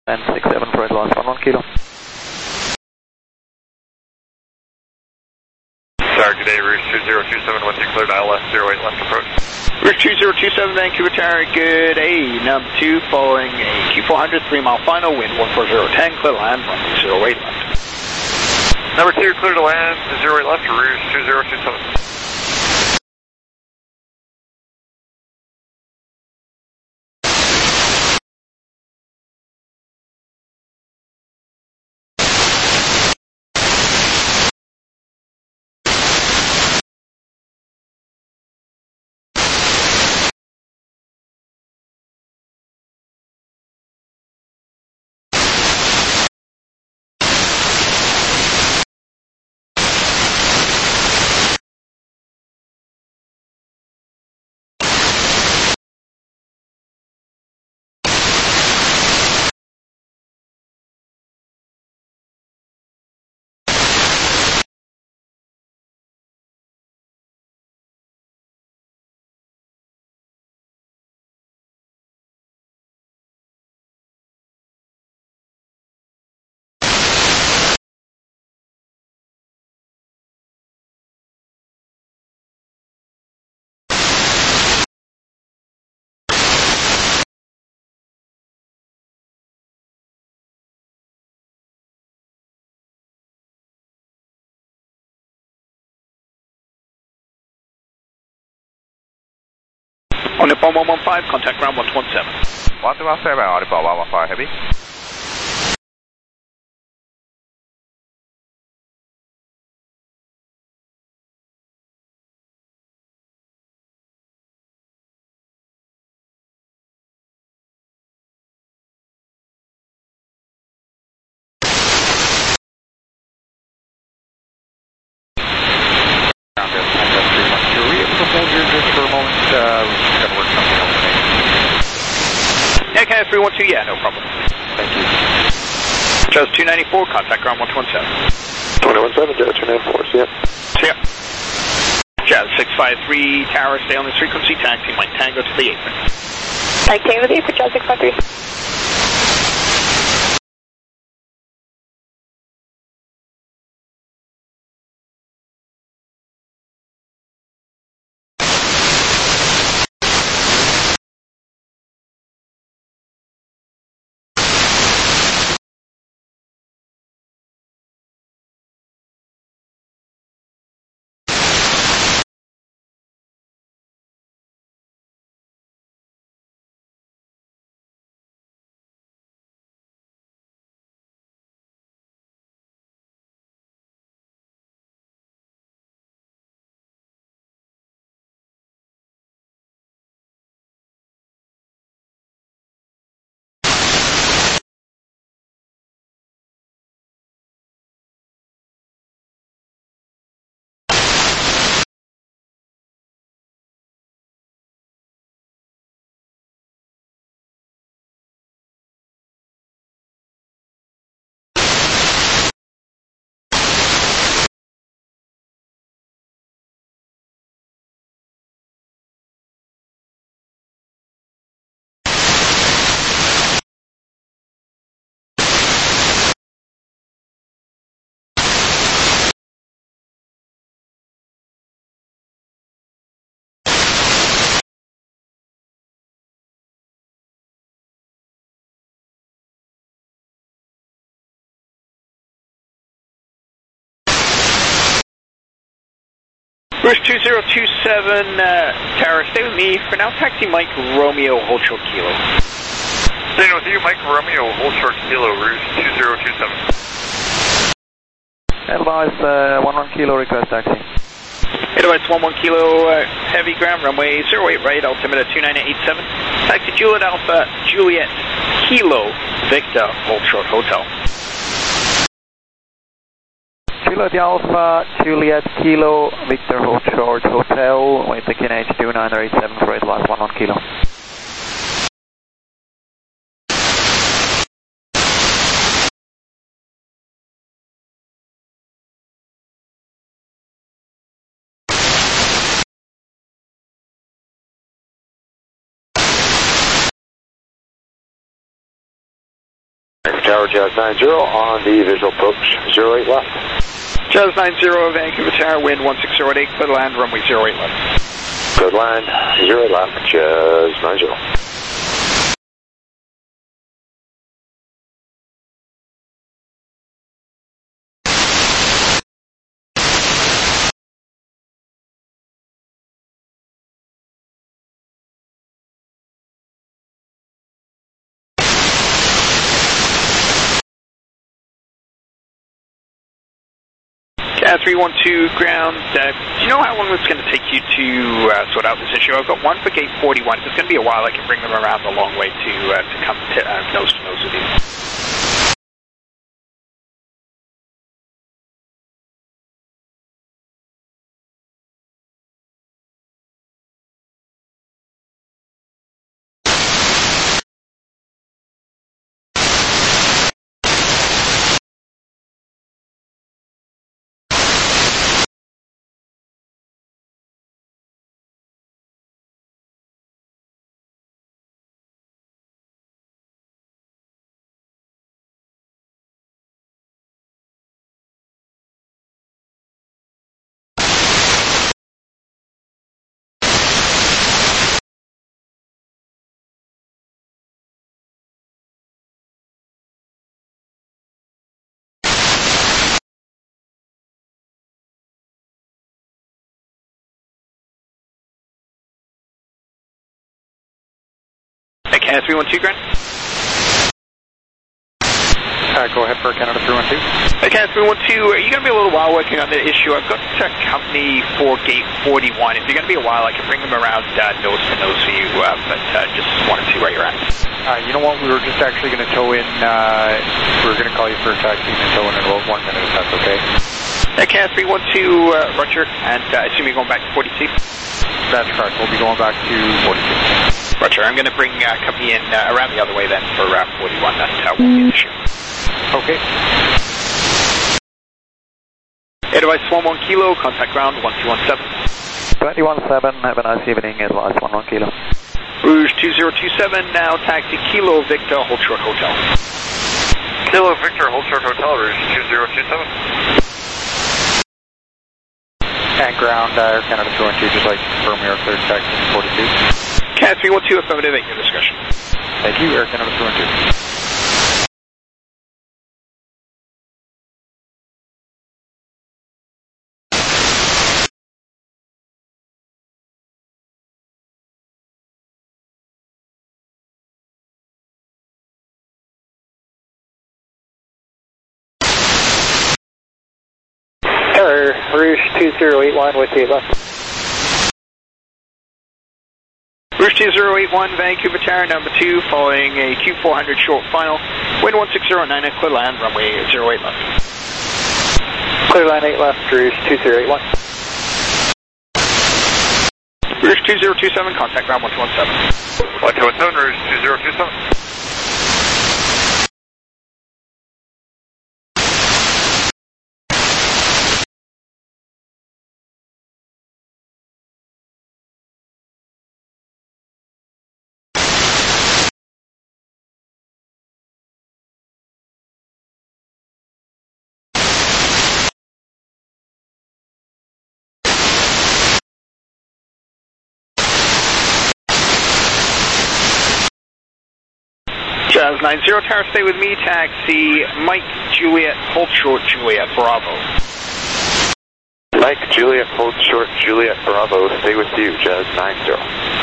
And 67 for advance 11 kilo. Tower, good day, Rouge 2027, once you cleared ILS 08 left approach. Rouge 2027, Vancouver Tower, good day, number 2, following a Q400, 3 mile final, wind 14010, clear to land, runway 08 left. Number 2, clear to land, 08 left, Rouge 2027. On Nippon 115, contact ground 117. 117, on Nippon 115, heavy. Okay, 312, yeah, no problem. Thank you. Jazz 294, contact ground 117. 217, Jazz 294, see ya. See ya. Jazz 653, tower, stay on this frequency, taxi Mike Tango to the apron. Mike Tango to the apron, Jazz 653. Rouge 2027, tower, stay with me. For now, taxi Mike Romeo, hold short kilo. Staying with you, Mike Romeo, hold short kilo, Rouge 2027. Advise 11 kilo request taxi. Advise 11 kilo, heavy ground, runway 08 right, altimeter 2987. Taxi Juliet Alpha, Juliet Kilo, Victor, hold short hotel. Juliet Alpha, Juliet Kilo, Victor hold short hotel, with the KNH 2987 for advance 11 kilo. Tower Jazz 90 on the visual approach 08 left. Jazz 90, Vancouver Tower, wind 1608, clear to land, runway 08 left. Clear to land, 08 left, Jazz 90. Cat 312 ground, do you know how long it's going to take you to sort out this issue? I've got one for gate 41. If it's going to be a while, I can bring them around the long way to come nose to nose with you. Canada 312 ground. Go ahead for Canada 312. Canada 312, are you going to be a little while working on the issue? I've got a company for gate 41. If you're going to be a while, I can bring them around nose to nose for you, but just want to see where you're at. You know what, we were just actually going to tow in, we were going to call you for a taxi and tow in about 1 minute, if that's okay. Canada 312, Roger, and I assume you're going back to 42? That's correct, we'll be going back to 42. Roger, I'm going to bring company in around the other way then for 41. That won't be an issue. Okay. Air device 11 kilo, contact ground 1217. 217, have a nice evening, advice 11 kilo. Rouge 2027, now taxi Kilo Victor, hold short hotel. Kilo Victor, hold short hotel, Rouge 2027. And ground, Air Canada 212, just like confirm we are clear to taxi 42. Cat 312, affirmative, at your discretion. Thank you, Air Canada 212. Rouge 2081 with 8 left. Rouge 2081, Vancouver Tower, number 2, following a Q400 short final. Wind 1609 at clear land, runway 08 left. Clear line 8 left, Rouge 2081. Rouge 2027, contact ground 1217. 1217, Rouge 2027. Jazz 90, Tower, stay with me, taxi Mike Juliet, hold short Juliet, Bravo. Mike Juliet, hold short Juliet, Bravo, stay with you, Jazz 90.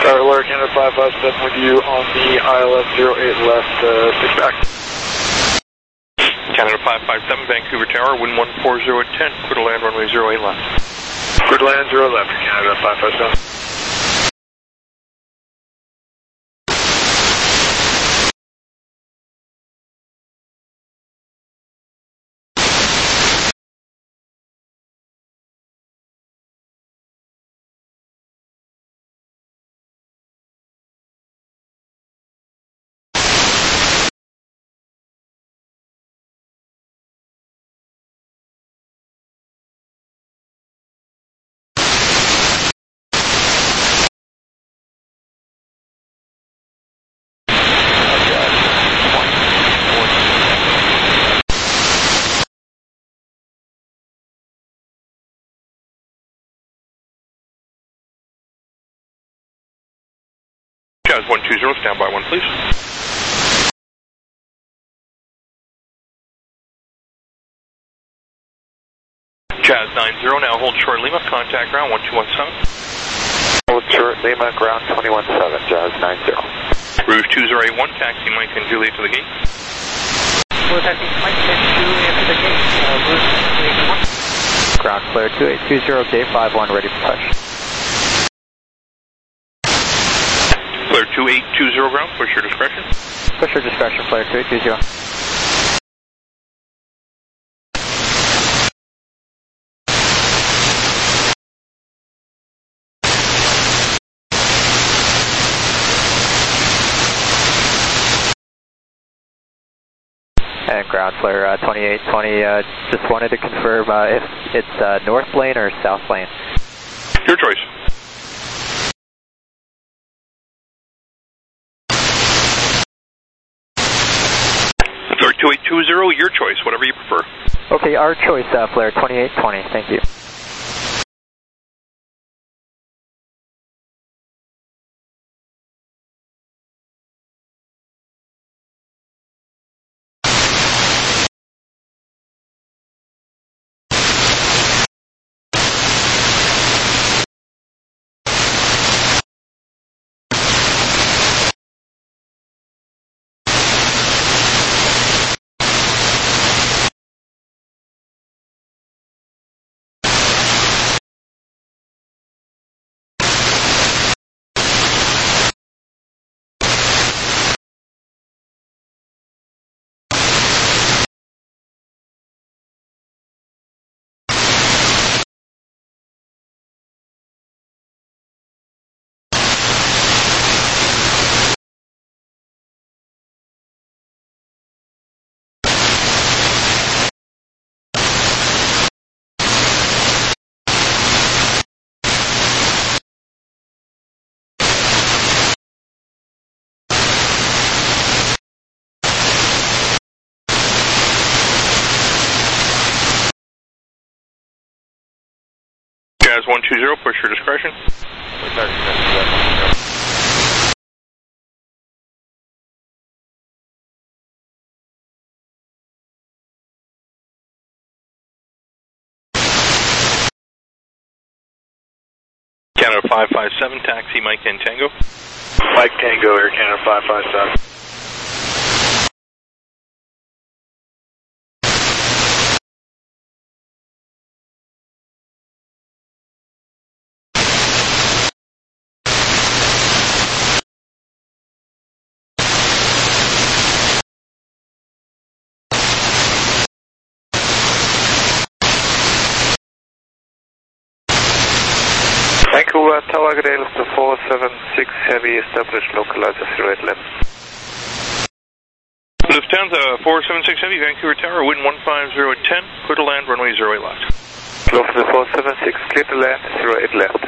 Alert, Canada 557 with you on the ILS 08 left, 6 back. Canada 557, Vancouver Tower, wind 140 at 10, clear to land runway 08 left. Clear to land 0 left, Canada 557. Jazz 120, stand by 1, please. Jazz 90, now hold short Lima, contact ground 1217. Hold short Lima, ground 217, Jazz 90. Rouge 2081, taxi Mike and Juliet to the gate. Taxi Mike and Juliet to the gate. Rouge 281. Ground clear 2820, gate 51, ready for touch. Clear 2820 ground, push your discretion. Push your discretion, Flare 2820. And ground flare 2820, just wanted to confirm if it's north lane or south lane. Your choice. Flare 2820, your choice, whatever you prefer. Okay, our choice, Flare 2820, thank you. Jazz 120, push your discretion. Canada 557, taxi Mike and Tango. Mike Tango, Air Canada 557. Vancouver Tower, Gales to 476 Heavy, established localizer 08 left. Lufthansa 476 Heavy, Vancouver Tower, wind 150 at 10, clear to land, runway 08 left. Lufthansa 476, clear to land, 08 left.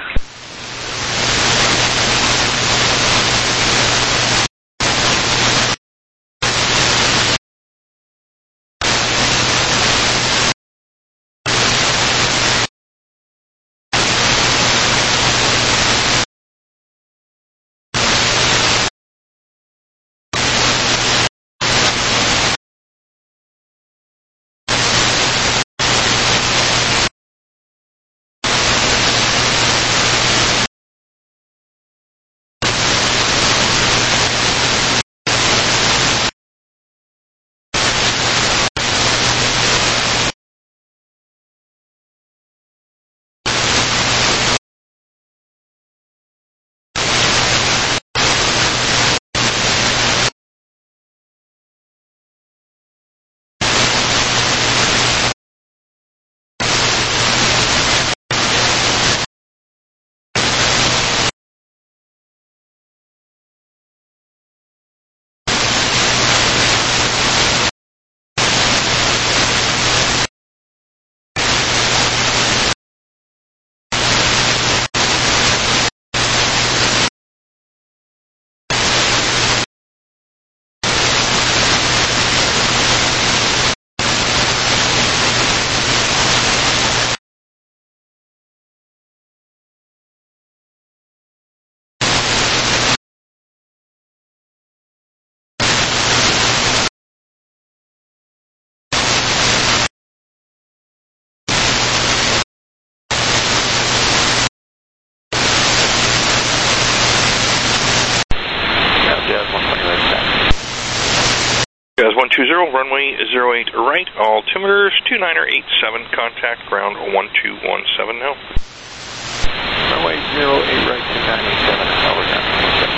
Jazz 120, runway 08 right, altimeter 2987, contact ground 1217 now. Runway 08 right, 2987, over down.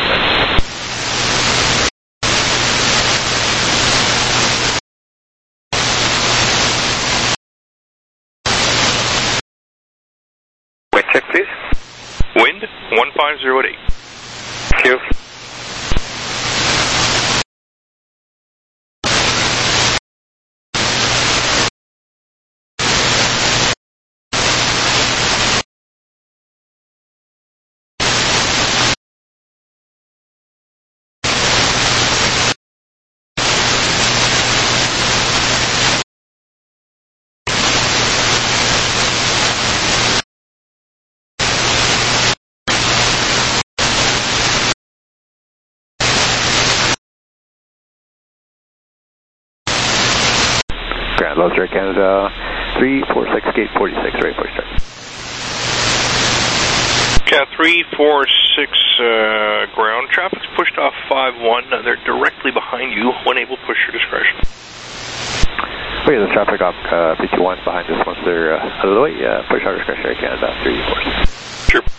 Wind check, please. Wind 150 at 8. Thank you. Ground Low Air Canada 346, gate 46, ready for start. Cat 346, ground. Traffic's pushed off 51. They're directly behind you. When able, push your discretion. Okay, the traffic off B21 behind us once they're out of the way. Push our discretion, Air Canada 346. Sure.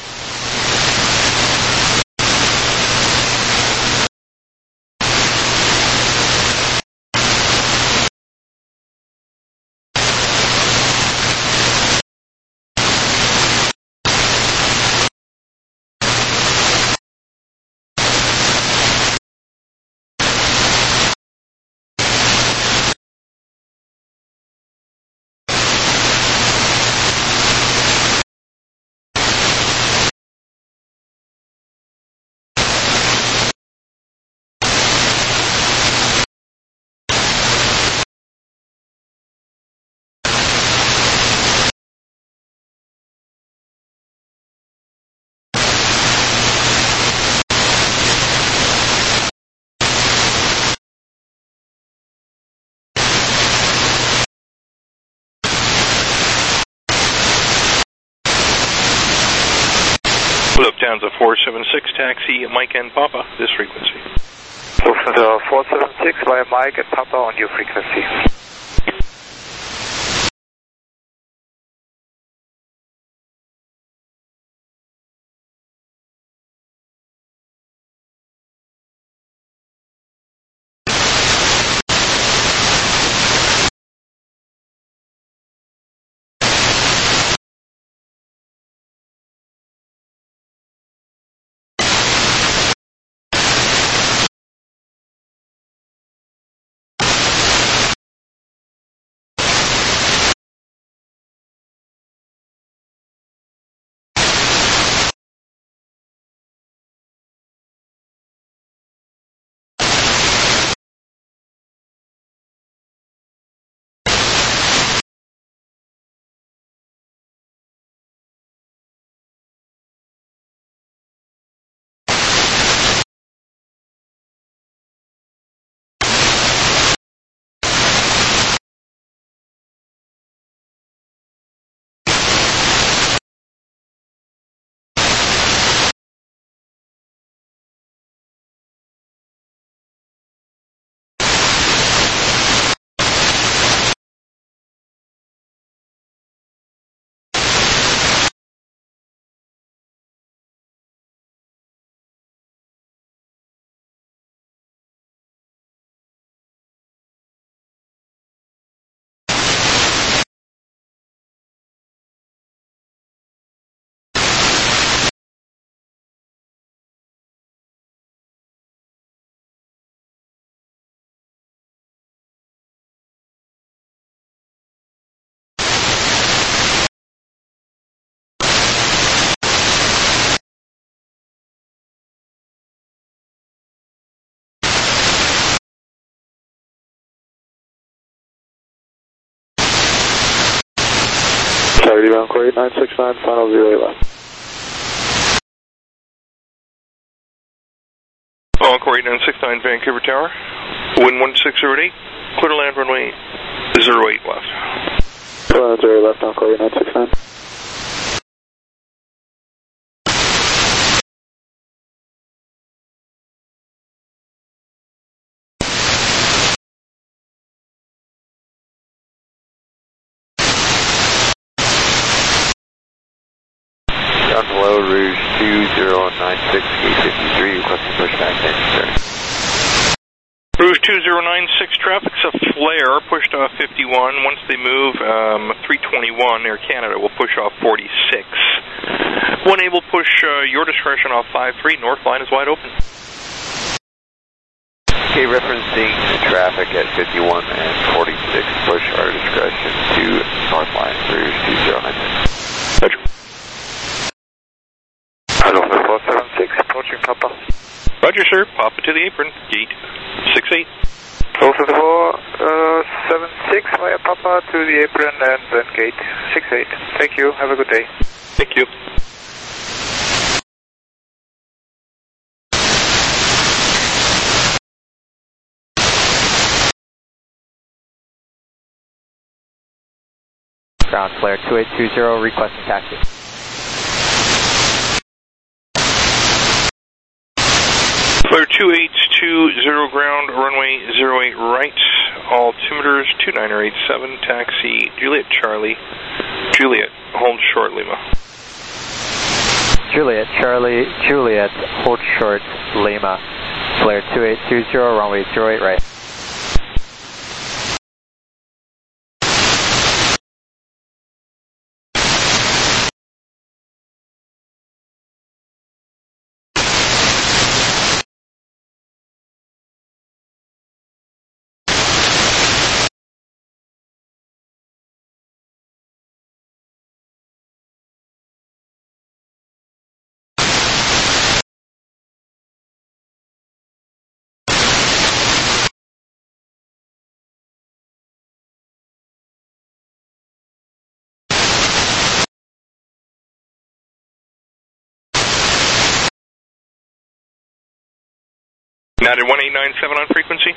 Lufthansa 476, taxi Mike and Papa, this frequency. Lufthansa 476 via Mike and Papa on your frequency. Saturday bound Corey 969, final 08 left. Corey 969, Vancouver Tower. Wind 1608, clear to land runway 08 left. 08 left on Corey 969. Ground below, Rouge 2096, gate 53, requesting pushback, engine start. Rouge 2096 traffic's a flare, pushed off 51. Once they move, 321 Air Canada will push off 46. One able push your discretion off 53, north line is wide open. Okay, referencing traffic at 51 and 46, push our discretion to north line, Rouge 2096. Roger. Alpha 476, approaching Papa. Roger, sir. Papa to the apron, gate 68. Alpha 476 via Papa to the apron and then gate 68. Thank you, have a good day. Thank you. Ground flare 2820, requesting taxi. Flare 2820 ground, runway 08 right, altimeters 2987, taxi Juliet Charlie, Juliet, hold short Lima. Juliet, Charlie, Juliet, hold short, Lima. Flare 2820, runway 08 right. United 1897 on frequency.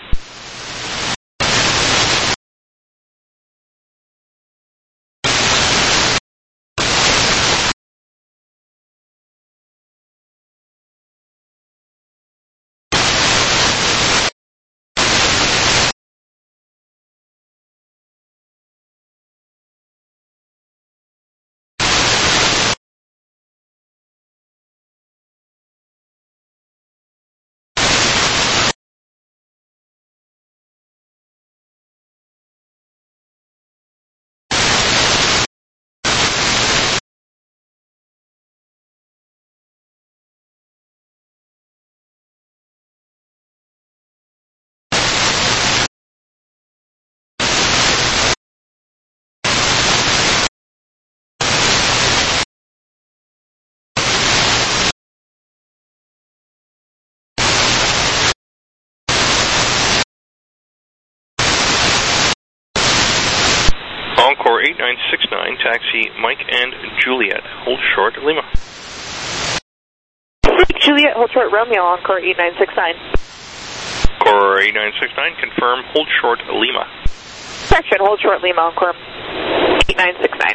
Encore 8969, taxi Mike and Juliet, hold short Lima. Juliet, hold short Romeo, Encore 8969. Encore 8969, confirm, hold short Lima. Correction, hold short Lima, Encore 8969.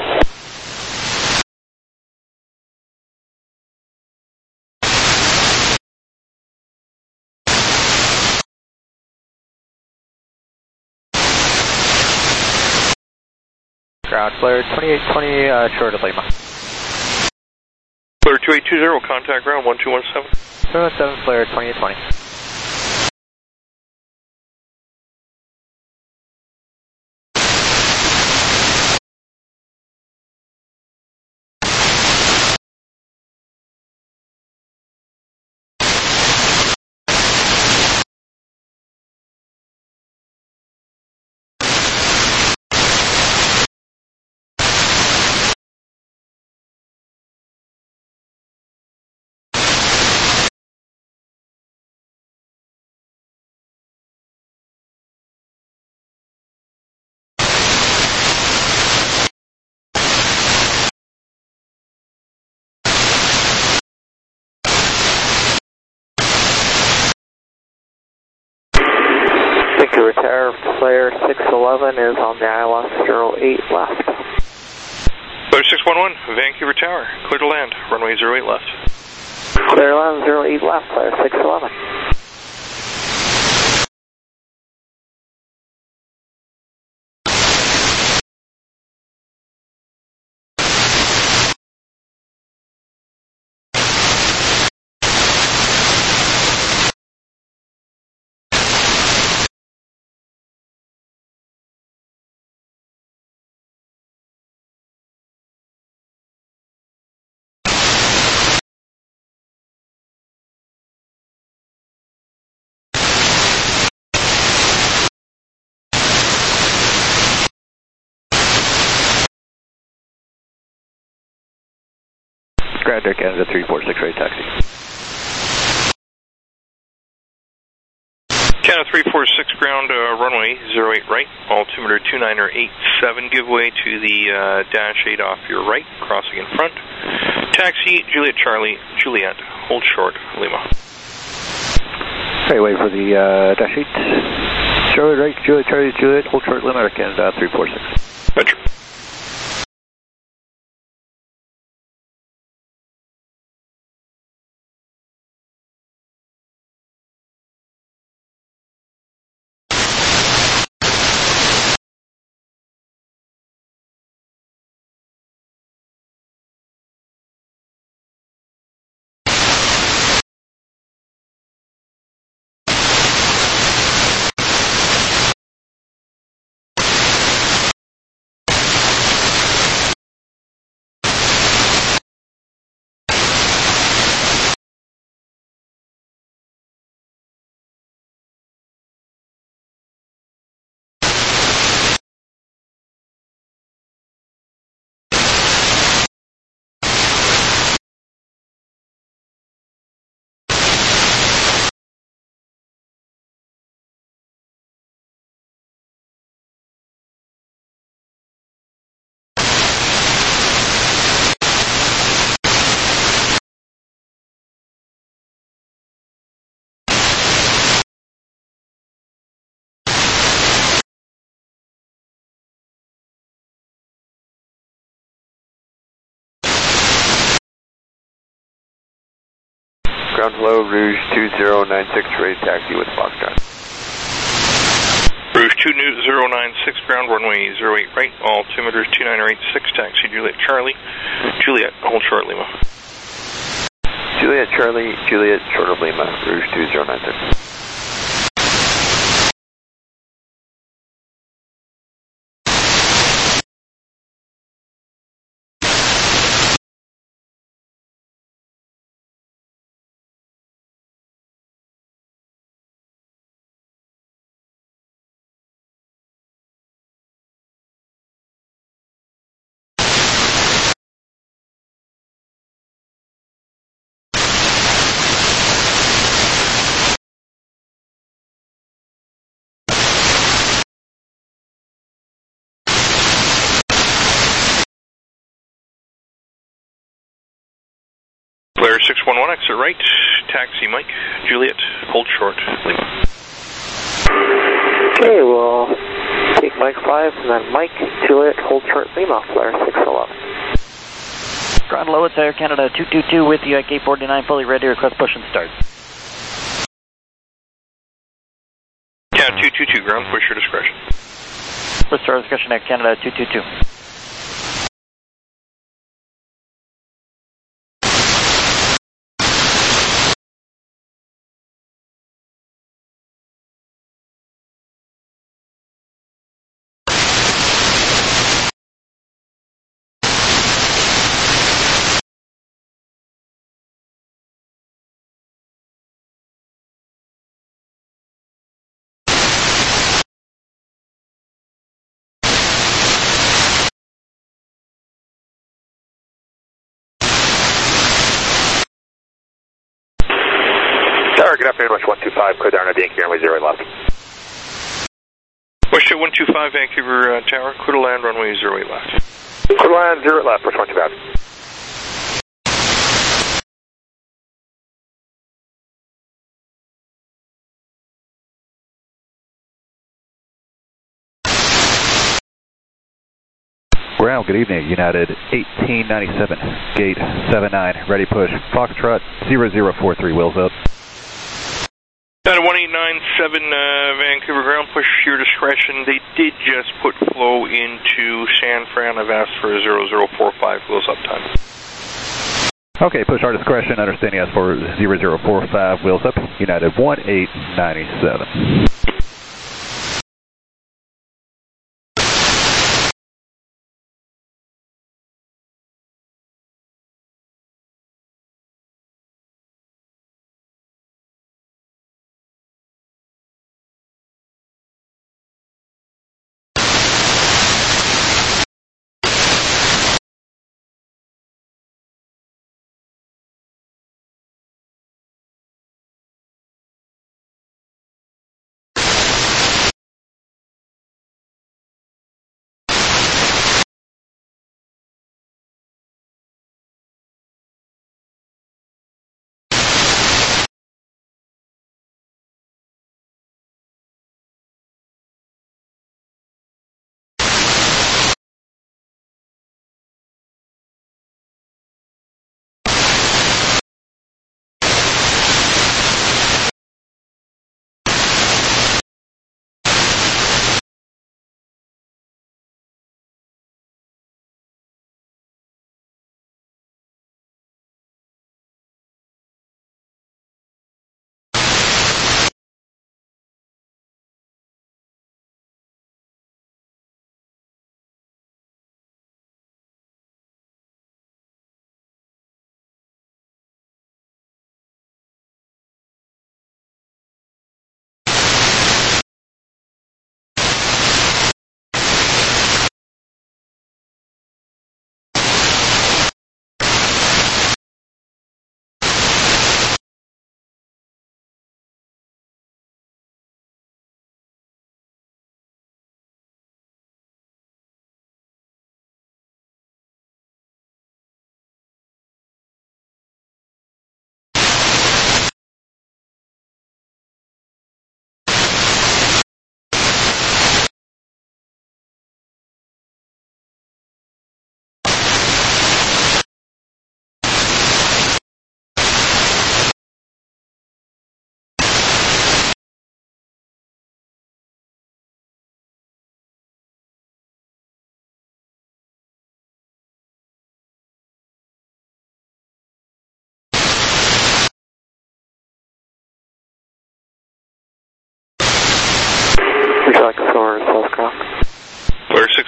Ground flare 2820, short of Lima. Flare 2820, contact ground 1217. 217, flare 2820. Retire flare 611 is on the ILS 08 left. Flare 611, Vancouver Tower, clear to land, runway 08 left. Clear land 08 left, flare 611. Ground Air Canada 346, ready taxi. Canada 346 ground, runway 08 right, altimeter 2987, give way to the dash 8 off your right, crossing in front. Taxi, Juliet Charlie, Juliet, hold short, Lima. Okay, wait for the dash 8. Charlie right, Juliet Charlie, Juliet, hold short, Lima, Air Canada 346. Roger. Ground hello, Rouge 2096, ready taxi with Foxtrot. Rouge 2096 ground, runway 08 right, altimeter 2986, taxi Juliet Charlie, Juliet, hold short, Lima. Juliet Charlie, Juliet, short of Lima, Rouge 2096. Blair 611, exit right, taxi Mike, Juliet, hold short, Lima. Okay, we'll take Mike 5 and then Mike, Juliet, hold short, Lima, Blair 611. Ground low, it's Air Canada 222 with you at gate 49, fully ready, request push and start. Canada 222 ground, push your discretion. Push our discretion at Canada 222. Tower, good afternoon, West 125, clear down at Yankee Airway 0 left. West 125 Vancouver Tower, clear to land, runway 08 left. Clear to land, 0 left, West 125. Ground, good evening, United 1897, gate 79, ready push, Foxtrot 0043, wheels up. United 1897 Vancouver ground, push your discretion. They did just put flow into San Fran. I've asked for 0045, wheels up time. Okay, push our discretion, understanding as for 0045, wheels up, United 1897.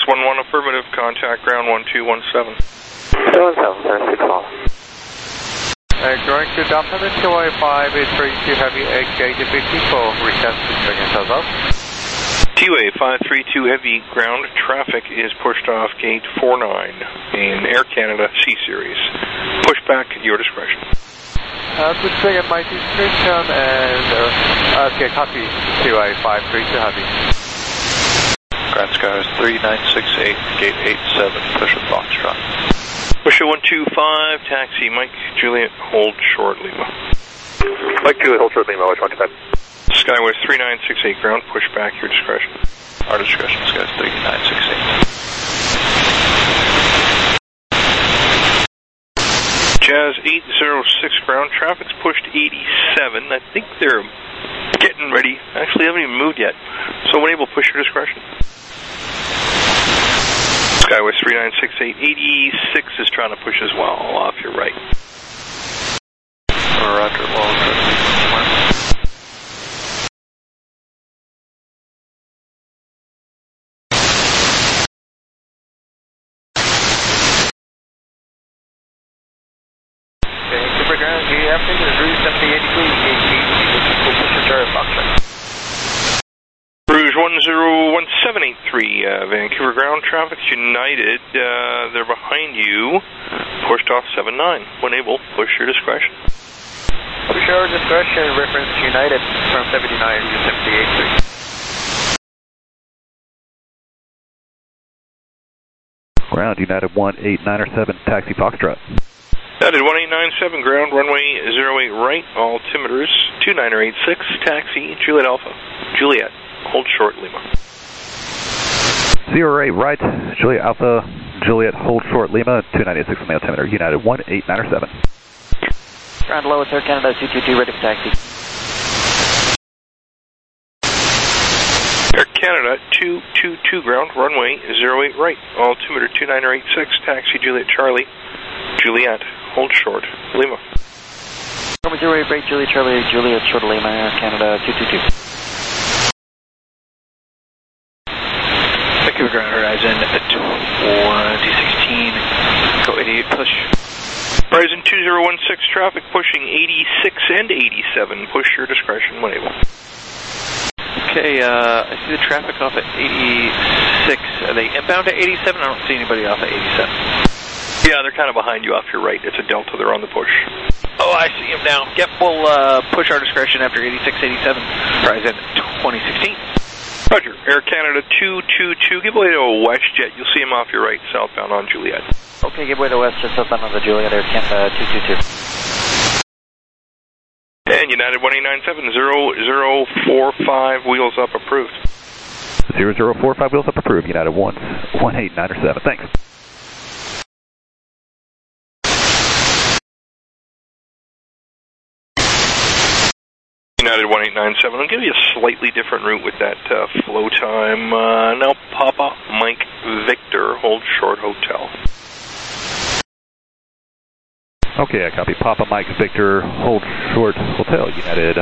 611 affirmative, contact ground 1217. 217, sir, 6 off. Going to Dublin, TY 532 Heavy, gate 54, request to bring yourself up. TUA 532 Heavy, ground traffic is pushed off gate 49 in Air Canada C-Series. Push back at your discretion. Good second, my description, and okay, copy, TUA 532 Heavy. Grand Skies 3968, gate 87, push with Foxtrot. Push 125, taxi, Mike Juliet, hold short Lima. Mike Juliet, hold short Lima, 125. Skywest 3968 ground, push back, your discretion. Our discretion, Skies 3968. Jazz 806 ground, traffic's pushed 87. I think they're getting ready. Actually, haven't even moved yet. So when able, push your discretion. Skywest 3968, 86 is trying to push as well, off your right. Roger, well, Vancouver ground, you have taken a 7083, push your Charlie Foxtrot. Rouge 101783, Vancouver ground, traffic's United, they're behind you, pushed off 79. When able, push your discretion. Push your discretion, reference United from 79 to 783. Ground, United 1897, taxi Foxtrot. United 1897, ground, runway 08 right, altimeters 2986, taxi, Juliet Alpha, Juliet. Hold short, Lima. 08 right, Juliet Alpha, Juliet, hold short, Lima, 2986 on the altimeter, United 1897. Ground low, it's Air Canada 222, ready for taxi. Air Canada 222 ground, runway 08 right, altimeter 2986, taxi, Juliet Charlie, Juliet, hold short, Lima. Runway 08 right, Juliet Charlie, Juliet, short of Lima, Air Canada 222. Vancouver ground horizon 2016, go 88, push. Horizon 2016 traffic pushing 86 and 87. Push your discretion when able. Okay, I see the traffic off at 86. Are they inbound to 87? I don't see anybody off at 87. Yeah, they're kind of behind you off your right. It's a Delta. They're on the push. Oh, I see him now. Yep, we'll push our discretion after 86, 87. Horizon 2016. Roger. Air Canada 222. Give way to a WestJet. You'll see him off your right, southbound on Juliet. Okay, give way to WestJet, southbound on the Juliet, Air Canada 222. And United 1897, 0045, wheels up approved. 0045, wheels up approved, United 1897. Thanks. United 1897. I'll give you a slightly different route with that flow time. Now Papa Mike Victor, hold short hotel. Okay, I copy. Papa Mike Victor, hold short hotel, United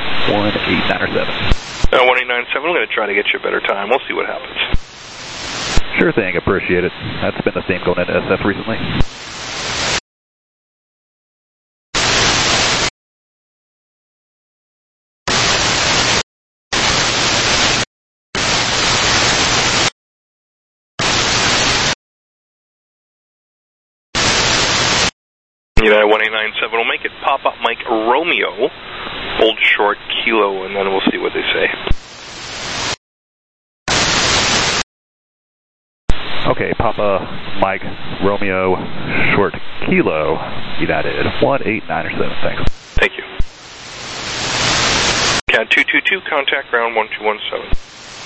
1897. 1897, I'm going to try to get you a better time. We'll see what happens. Sure thing, appreciate it. That's been the same going into SF recently. United 1897 will make it Papa Mike Romeo, hold short Kilo, and then we'll see what they say. Okay, Papa Mike Romeo, short Kilo, United 1897. Thanks. Thank you. CAD 222, contact ground 1217.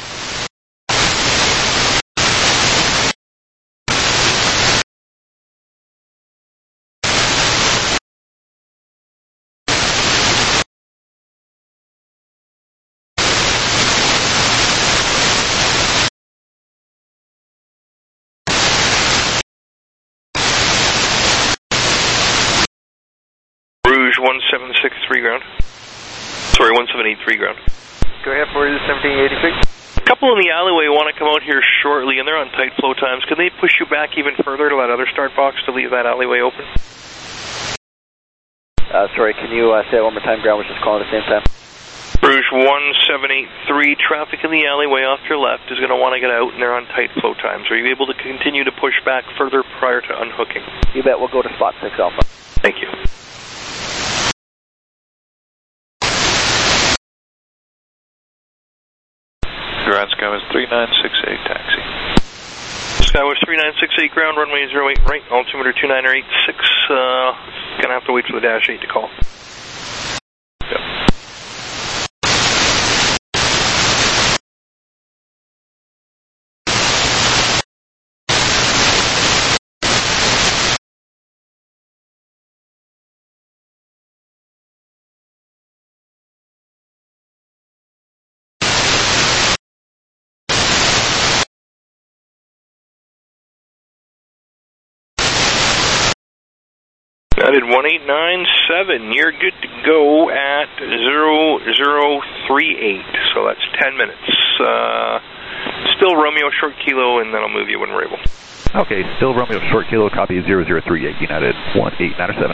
Rouge 1763 ground. Sorry, 1783 ground. Go ahead for 1783. couple in the alleyway want to come out here shortly, and they're on tight flow times. Can they push you back even further to that other start box to leave that alleyway open? Sorry, can you say it one more time? Ground was just calling at the same time. Rouge 1783, traffic in the alleyway off your left is going to want to get out, and they're on tight flow times. Are you able to continue to push back further prior to unhooking? You bet. We'll go to spot 6 Alpha. Thank you. Ground Skywest 3968, taxi. Skywest 3968, ground runway 08 right, altimeter 2986. Gonna have to wait for the dash 8 to call. Yep. That is 1897. You're good to go at 0038. So that's 10 minutes. Still Romeo short kilo, and then I'll move you when we're able. Okay, still Romeo short kilo, copy 0038, United 1897.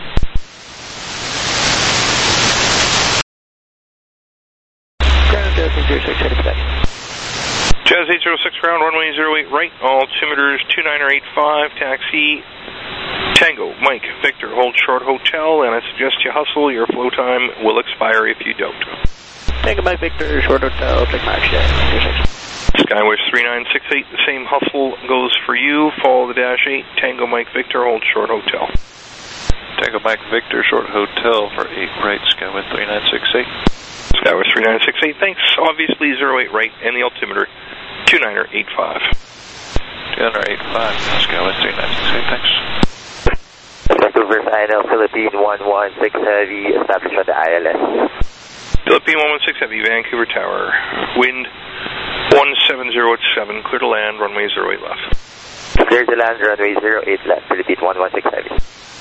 Ground 06, Jazz 806, ground runway 08 right, altimeters 2985, taxi Tango, Mike, Victor, hold short hotel, and I suggest you hustle. Your flow time will expire if you don't. Tango, Mike, Victor, short hotel, check mark, Skywest 3968, the same hustle goes for you. Follow the dash 8, Tango, Mike, Victor, hold short hotel. Tango, Mike, Victor, short hotel for 8 right, Skywest 3968. Skywest 3968, thanks. Obviously 08 right, and the altimeter 2985. 2985, Skywest 3968, thanks. Vancouver Final, Philippine 116 Heavy, established on the ILS. Philippine 116 Heavy, Vancouver Tower. Wind 170 at 7, clear to land, runway 08 left. Clear to land, runway 08 left, Philippine 116 Heavy.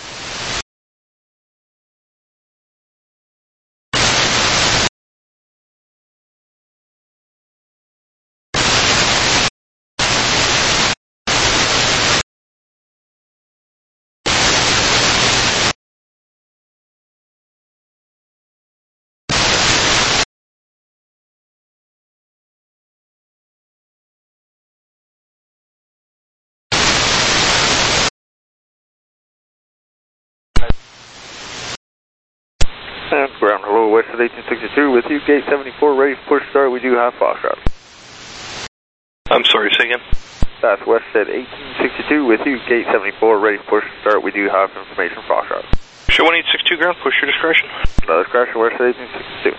Ground, hello, Western 1862 with you, gate 74, ready for push start, we do have Foxtrot. I'm sorry, say again? That's Western 1862 with you, gate 74, ready for push start, we do have information Foxtrot. Show 1862 ground, push your discretion. No discretion, Western 1862.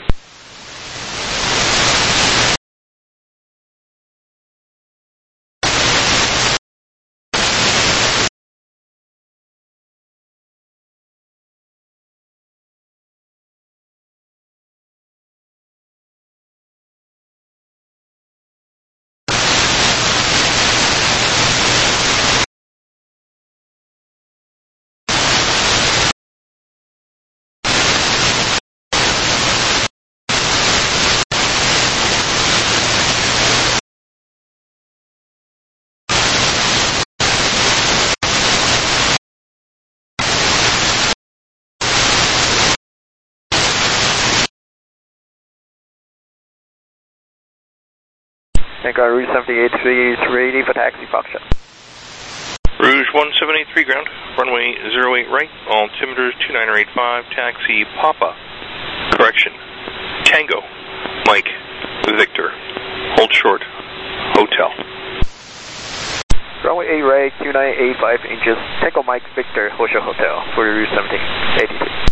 Thank God, Rouge 1783 is ready for taxi Foxtrot. Rouge 1783 ground, runway 08 right, altimeter 2985, taxi Papa. Correction, Tango, Mike, Victor, hold short, hotel. Runway 8 right, 2985 inches, Tango Mike Victor, hold short hotel for Rouge 1783.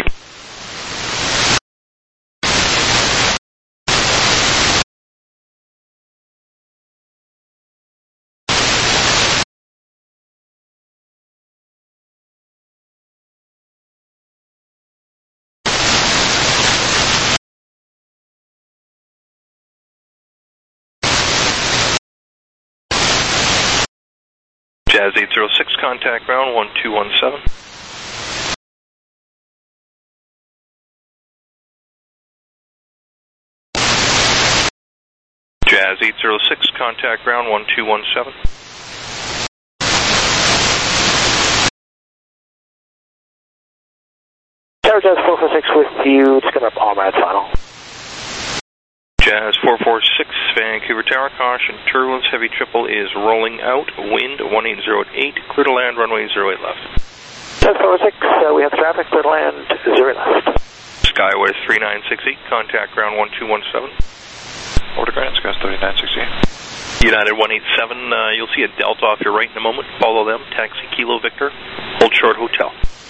Jazz 806, contact ground 1217. Jazz 806, contact ground 1217. Tower Jazz 446 with you, just going up all red final. Jazz 446, Vancouver Tower, caution, turbulence, heavy triple is rolling out, wind 1808, clear to land, runway 08 left. Jazz 446, we have traffic, clear to land, 0 left. Skywest 3968, contact ground 1217. Order ground, Skywest 3968. United 187, you'll see a Delta off your right in a moment, follow them, taxi Kilo Victor, hold short hotel.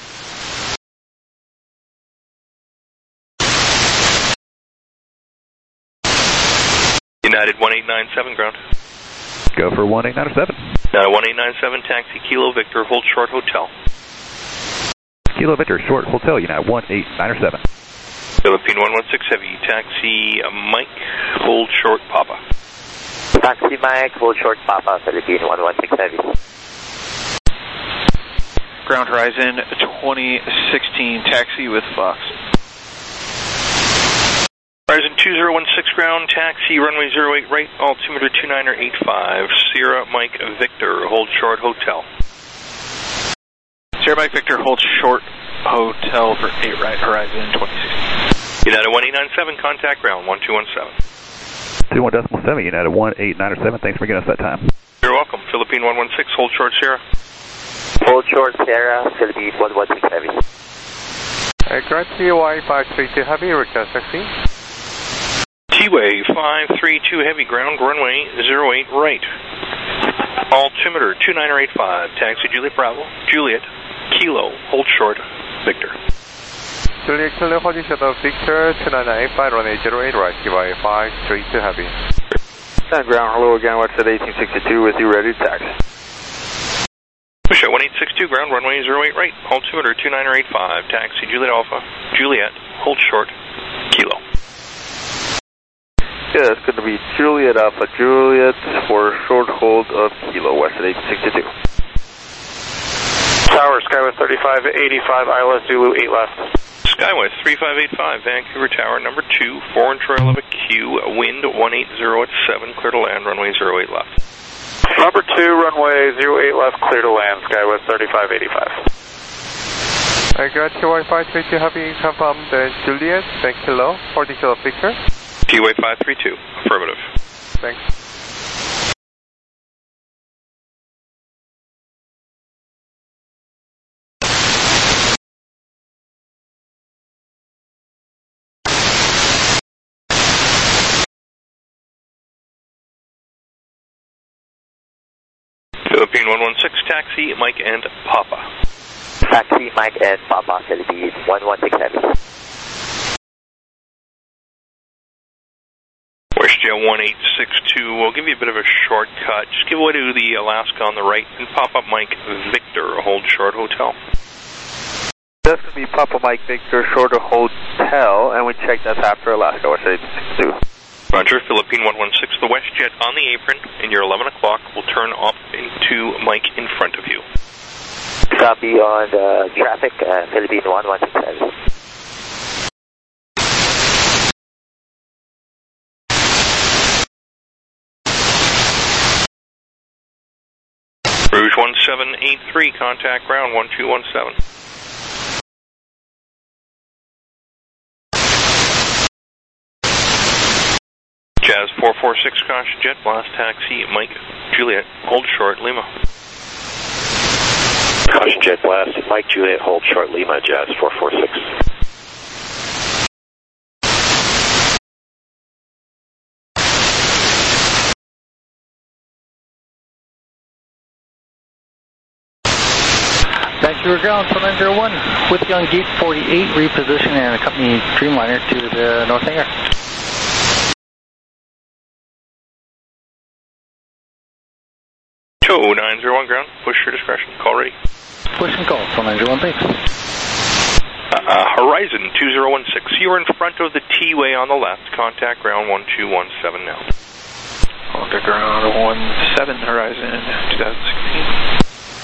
United 1897, ground. Go for 1897. United 1897, taxi Kilo Victor, hold short hotel. Kilo Victor, short hotel, United 1897. Philippine 116 Heavy, taxi Mike, hold short Papa. Taxi Mike, hold short Papa, Philippine 116 Heavy. Ground Horizon 2016, taxi with Fox. Horizon 2016 ground, taxi runway 08 right, altimeter 2985, Sierra Mike Victor, hold short hotel. Sierra Mike Victor, hold short hotel for 8 right, Horizon 2016. United 1897, contact ground 1217. 21.7, United 1897, thanks for getting us that time. You're welcome. Philippine 116, hold short Sierra. Hold short Sierra, Philippine 116 Heavy. Aircraft TY 532 Heavy, request taxi. T-Way 532 Heavy, ground runway 08 right. Altimeter 2985, taxi Juliet Bravo, Juliet, Kilo, hold short, Victor. Juliet Kilo, hold short of Victor, 2985, runway 08 right, TY 532 Heavy. And ground, hello again, what's at 1862 with you, ready to taxi. Michelle 1862, ground runway 08 right, altimeter 2985, taxi Juliet Alpha, Juliet, hold short, Kilo. Yeah, it's going to be Juliet Alpha Juliet for short hold of Kilo West at 862. Tower, Skywest 3585, ILS Zulu 8 left. Skywest 3585, Vancouver Tower, number 2, foreign trail of a Q, wind 180 at 7, clear to land, runway 08 left. Number 2, runway 08 left, clear to land, Skywest 3585. I got TY 532 Heavy, confirm the Juliet, thank Kilo, holding Kilo Victor. T-Way 532, affirmative. Thanks. Philippine 116, taxi Mike and Papa. Taxi Mike and Papa, Philippine 116 Heavy. WestJet 1862, we'll give you a bit of a shortcut. Just give way to the Alaska on the right and pop up Mike Victor, hold short hotel. That's going to be Papa Mike Victor, short of hotel, and we check that's after Alaska, West 1862. Roger, Philippine 116, the WestJet on the apron, and your 11 o'clock will turn up into Mike in front of you. Copy on the traffic, Philippine 116. Rouge 1783, contact ground 1217. Jazz 446, caution jet blast, taxi Mike Juliet, hold short Lima. Caution jet blast, Mike Juliet, hold short Lima, Jazz 446. Vancouver ground, 1901, with you on gate 48, reposition and accompany Dreamliner to the north hangar. Show 901 ground, push your discretion, call ready. Push and call, 1901, thanks. Horizon 2016, you are in front of the T-Way on the left, contact ground 1217 now. Order ground 17, Horizon 2016.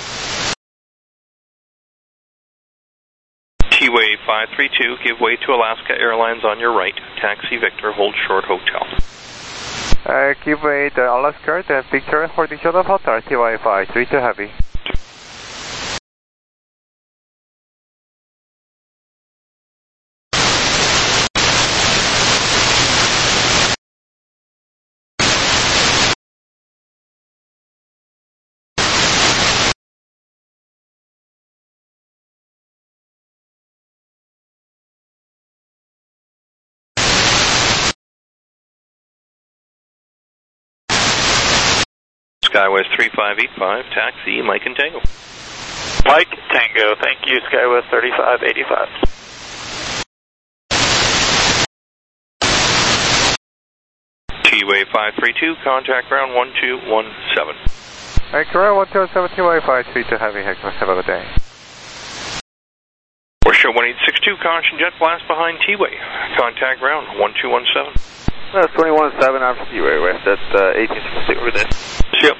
T-Way 532, give way to Alaska Airlines on your right, taxi Victor, hold short hotel. Give way the Alaska and Victor holding short of hotel TY 32 heavy. Skywest 3585, taxi, Mike and Tango. Mike, Tango, thank you, Skywest 3585. T-Way 532, contact ground 1217. Ground 1217 TY 32 heavy, have a good day. Show 1862, caution jet blast behind T-Way, contact ground 1217. That's 217 on T-Way West, that's 1862 over there. Yep.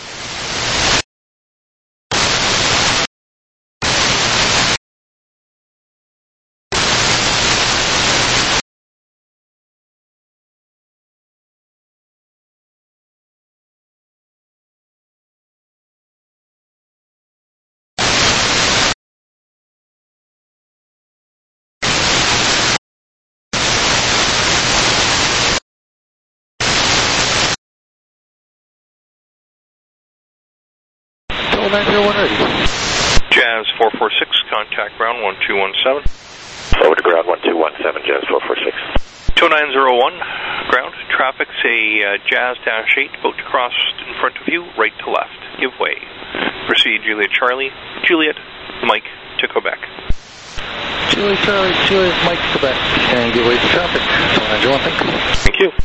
Total 901 ready. Jazz 446, contact ground 1217. Over to ground 1217, Jazz 446. 2901, ground, traffic's a Jazz-8, about to cross in front of you, right to left. Give way. Proceed Juliet Charlie, Juliet, Mike to Quebec. Juliet Charlie, Juliet, Mike to Quebec. And give way to traffic. Total 901, thank you. Thank you.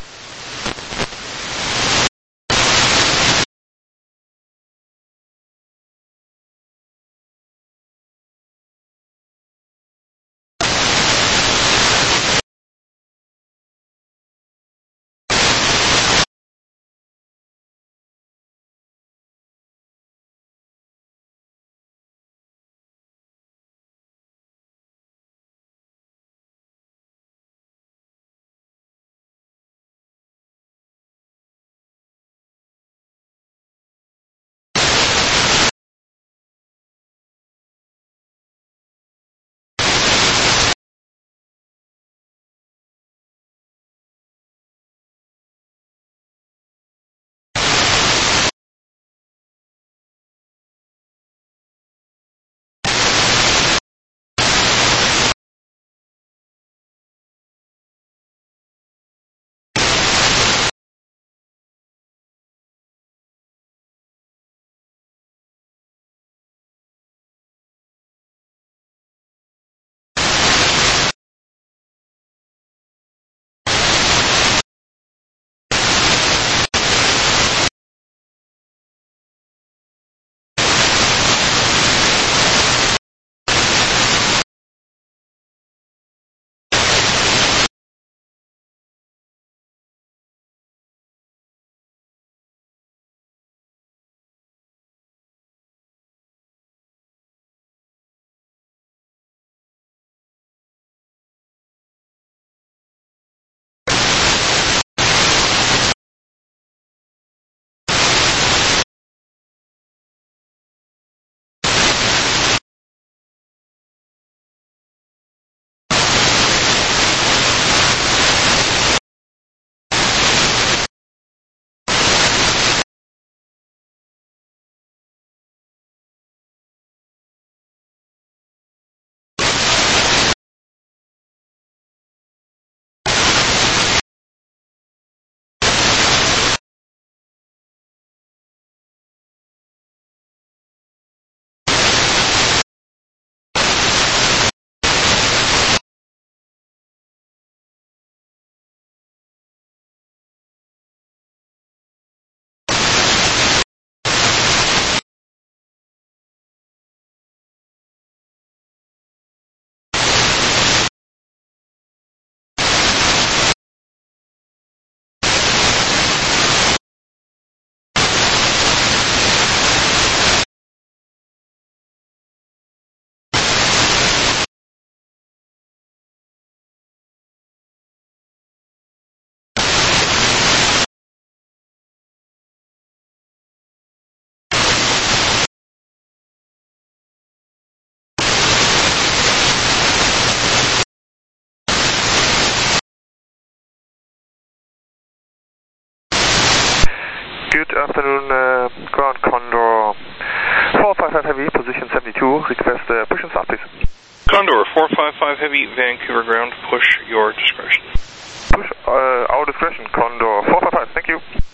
Good afternoon, ground Condor 455 Heavy, position 72. Request push and start, please. Condor 455 Heavy, Vancouver ground. Push your discretion. Push our discretion, Condor 455. Thank you.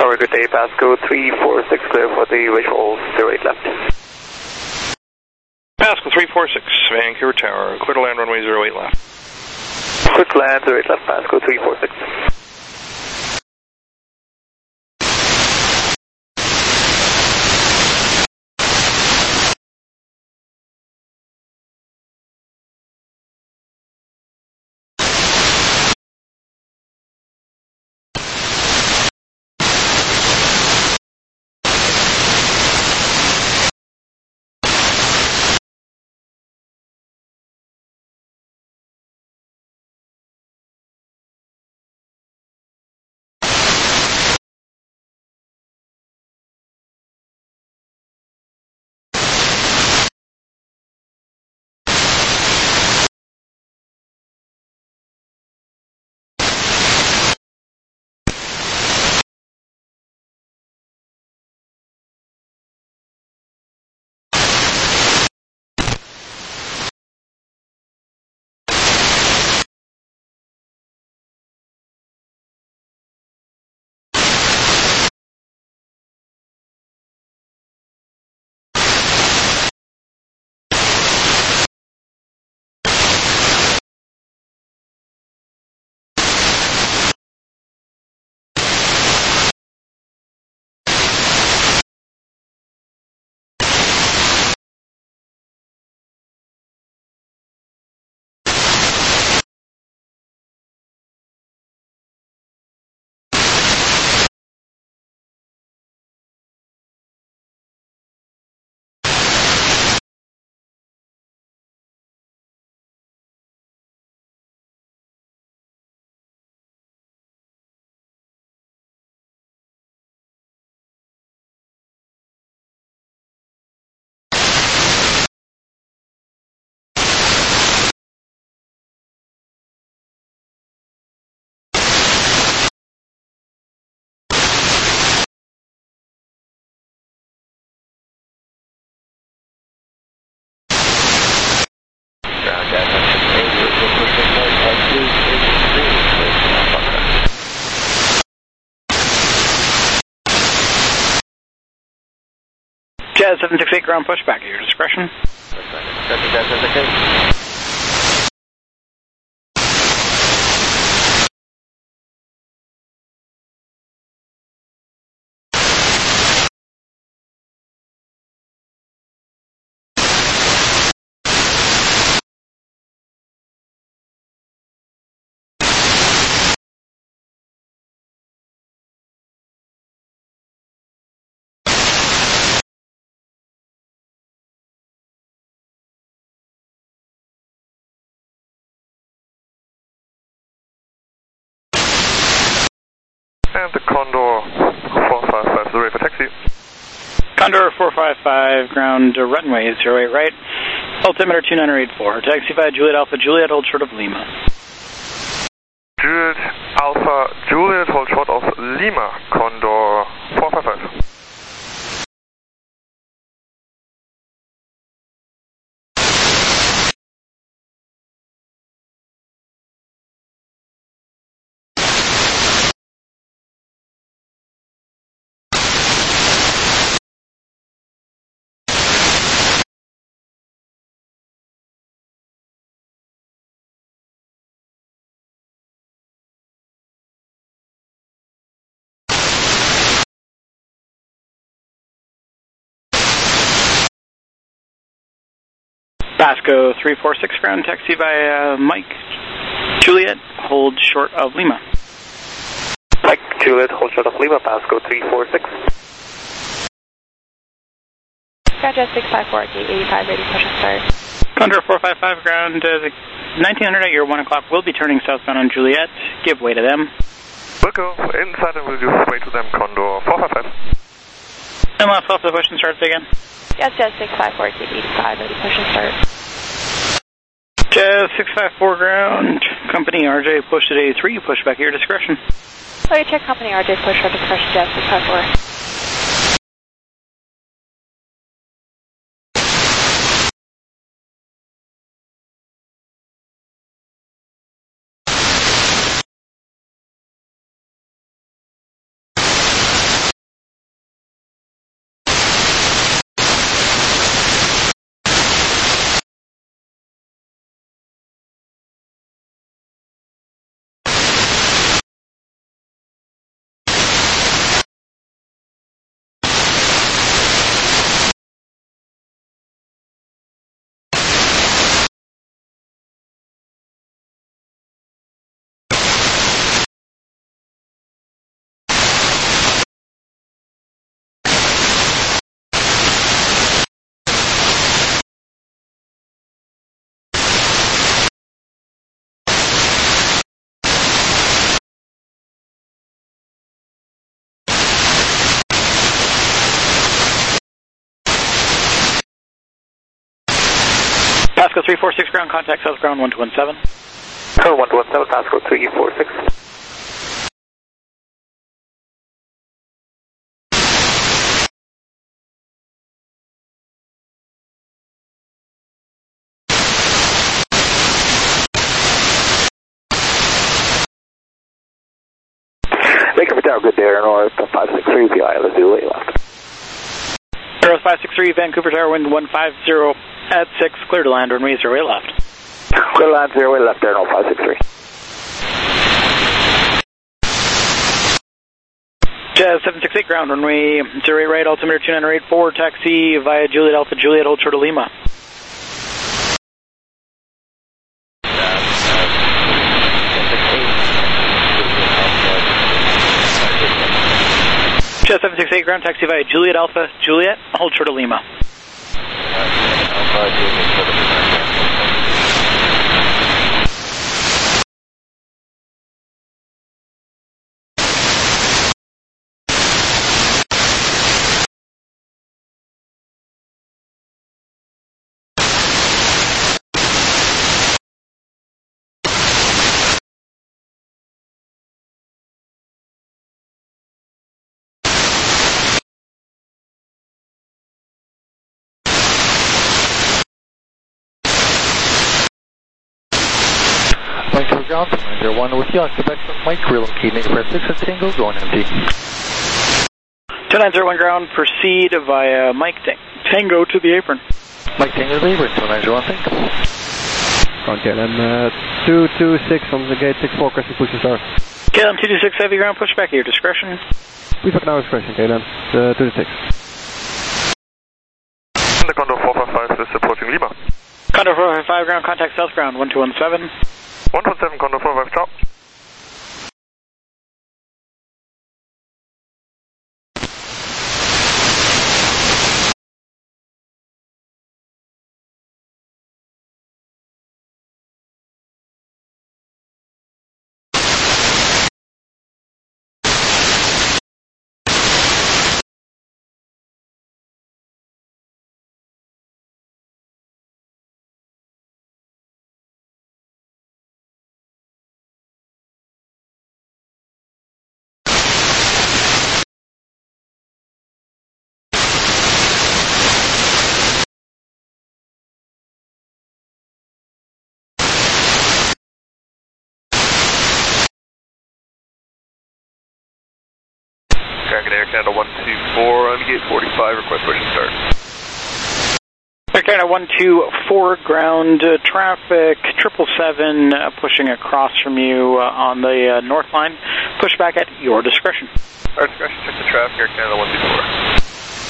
Tower, good day, Pasco 346, clear for the visual 08 left. Pasco 346, Vancouver Tower, clear to land runway 08 left. Clear to land 08 left, Pasco 346. Jazz 768 ground pushback at your discretion. And the Condor 455 ready for taxi. Condor 455, ground runway 08 right. Altimeter 2984. Taxi by Juliet Alpha Juliet, hold short of Lima. Juliet Alpha Juliet, hold short of Lima, Condor 455. Pasco 346, ground taxi by Mike Juliet, hold short of Lima. Mike Juliet, hold short of Lima, Pasco 346. Roger, 654, gate 85, ready push and start. Condor 455, ground 1900 at your 1 o'clock, will be turning southbound on Juliet. Give way to them. We'll go inside and we'll give way to them, Condor 455. And last off the push and starts again. Yes, Jazz 654, gate 85, ready push and start. Jazz 654, ground, company RJ, push at A3, push back at your discretion. Okay, check company RJ, push for discretion, Jazz 654. Pasco 346 ground, contact south ground 1217. Tower 1217, Pasco 346. Vancouver Tower, good day, Air North 563, VI, let's do late left. Air North 563, Vancouver Tower, wind 150 at 6, clear to land, runway 08 left. Clear to land, 08 left, Air North 563. Jazz 768 ground, runway 08 right, altimeter 2984, taxi via Juliet Alpha, Juliet, hold short of Lima. Jazz 768 ground, taxi via Juliet Alpha, Juliet, hold short of Lima. Vancouver ground, 01 with you on Quebec, Mike, relocating Express 6 at Tango, going empty. 2901 ground, proceed via Mike Tango to the apron. Mike Tango to the apron, 2901, thank you. Contact KLM 226 on the gate 64, crossing push to start. KLM 226, heavy ground, push back at your discretion. We have now discretion, KLM 226. The Condor 455 is approaching Lima. Condor 455 ground, contact south ground 1217. 117, Condor 45, ciao. Dragon Air Canada 124 on gate 45, request push and start. Air Canada 124 ground, traffic 777 pushing across from you on the north line. Push back at your discretion. Our discretion, check the traffic, Air Canada 124.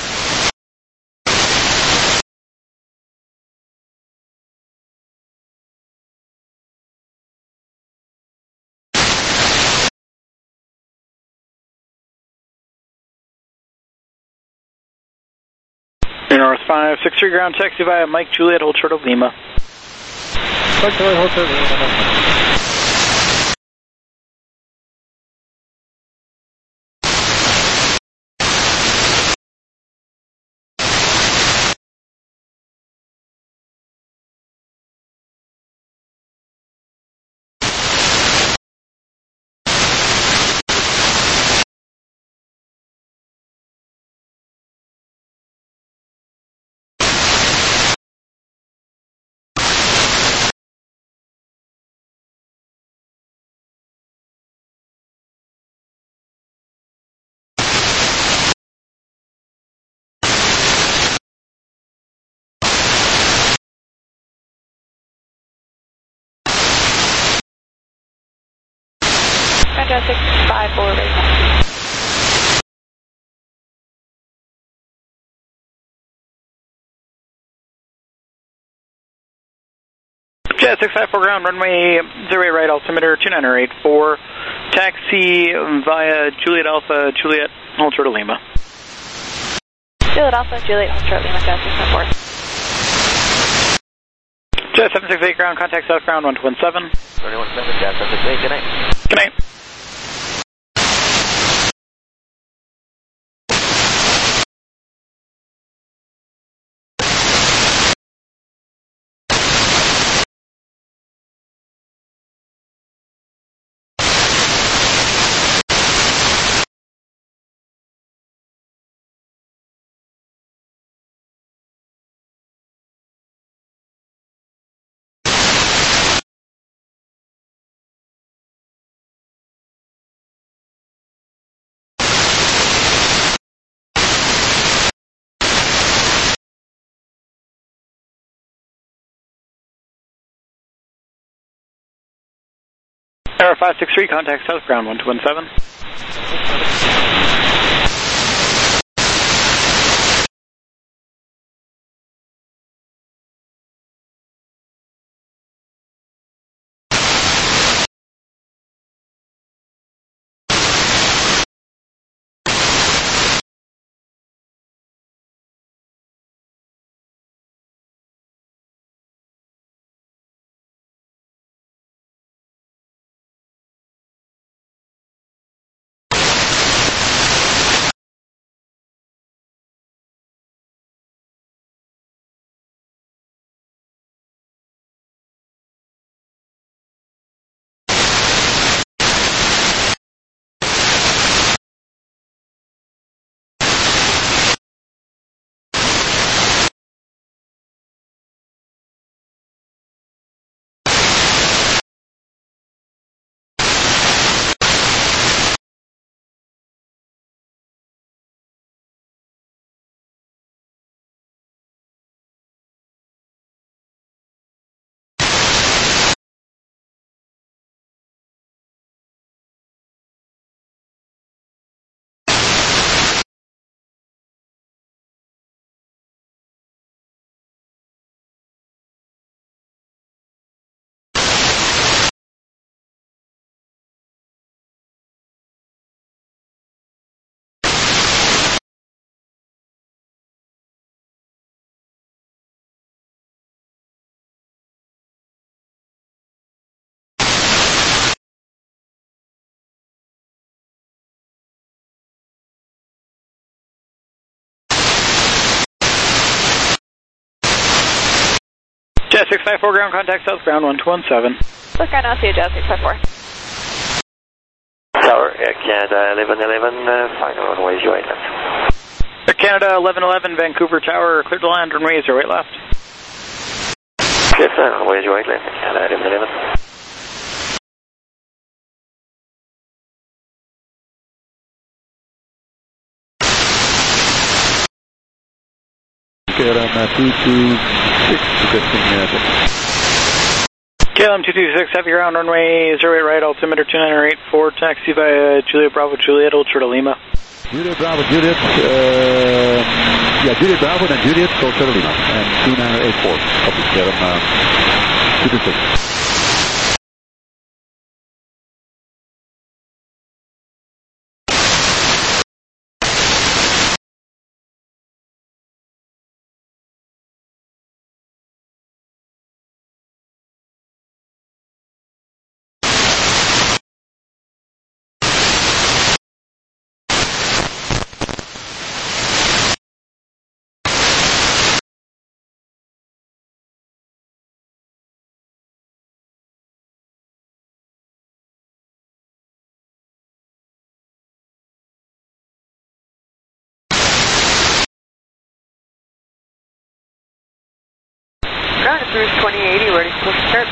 North 563 ground, taxi via Mike Juliet, hold short of Lima. Mike Juliet, hold short of Lima. Roger, 654, ready. Jet 654 ground, runway 08 right, altimeter 2984. Taxi via Juliet Alpha, Juliet, hold short of Lima. Juliet Alpha, Juliet, hold short, Lima, Jet 654. Jet 768 ground, contact south ground 1217. 3117, Jet 768, good night. Good night. Tower 563, contact south ground 1217. Jet 654, ground contact south ground 1217. Look, I now see a Jet 654. Tower, Air Canada 1111, final runway 08 left. Air Canada 1111, Vancouver Tower, clear to land, runway 08 left. Clear to land, runway 08 left, Canada 1111. KLM 226, requesting KLM 226, heavy ground, runway 08 right, altimeter 2984, taxi via Juliet Bravo Juliet, Ultra to Lima. Juliet Bravo Juliet, Juliet Bravo and Juliet, Ultra to Lima, and 2984, copy, KLM 226. Ground is Rouge 2080, ready to push start.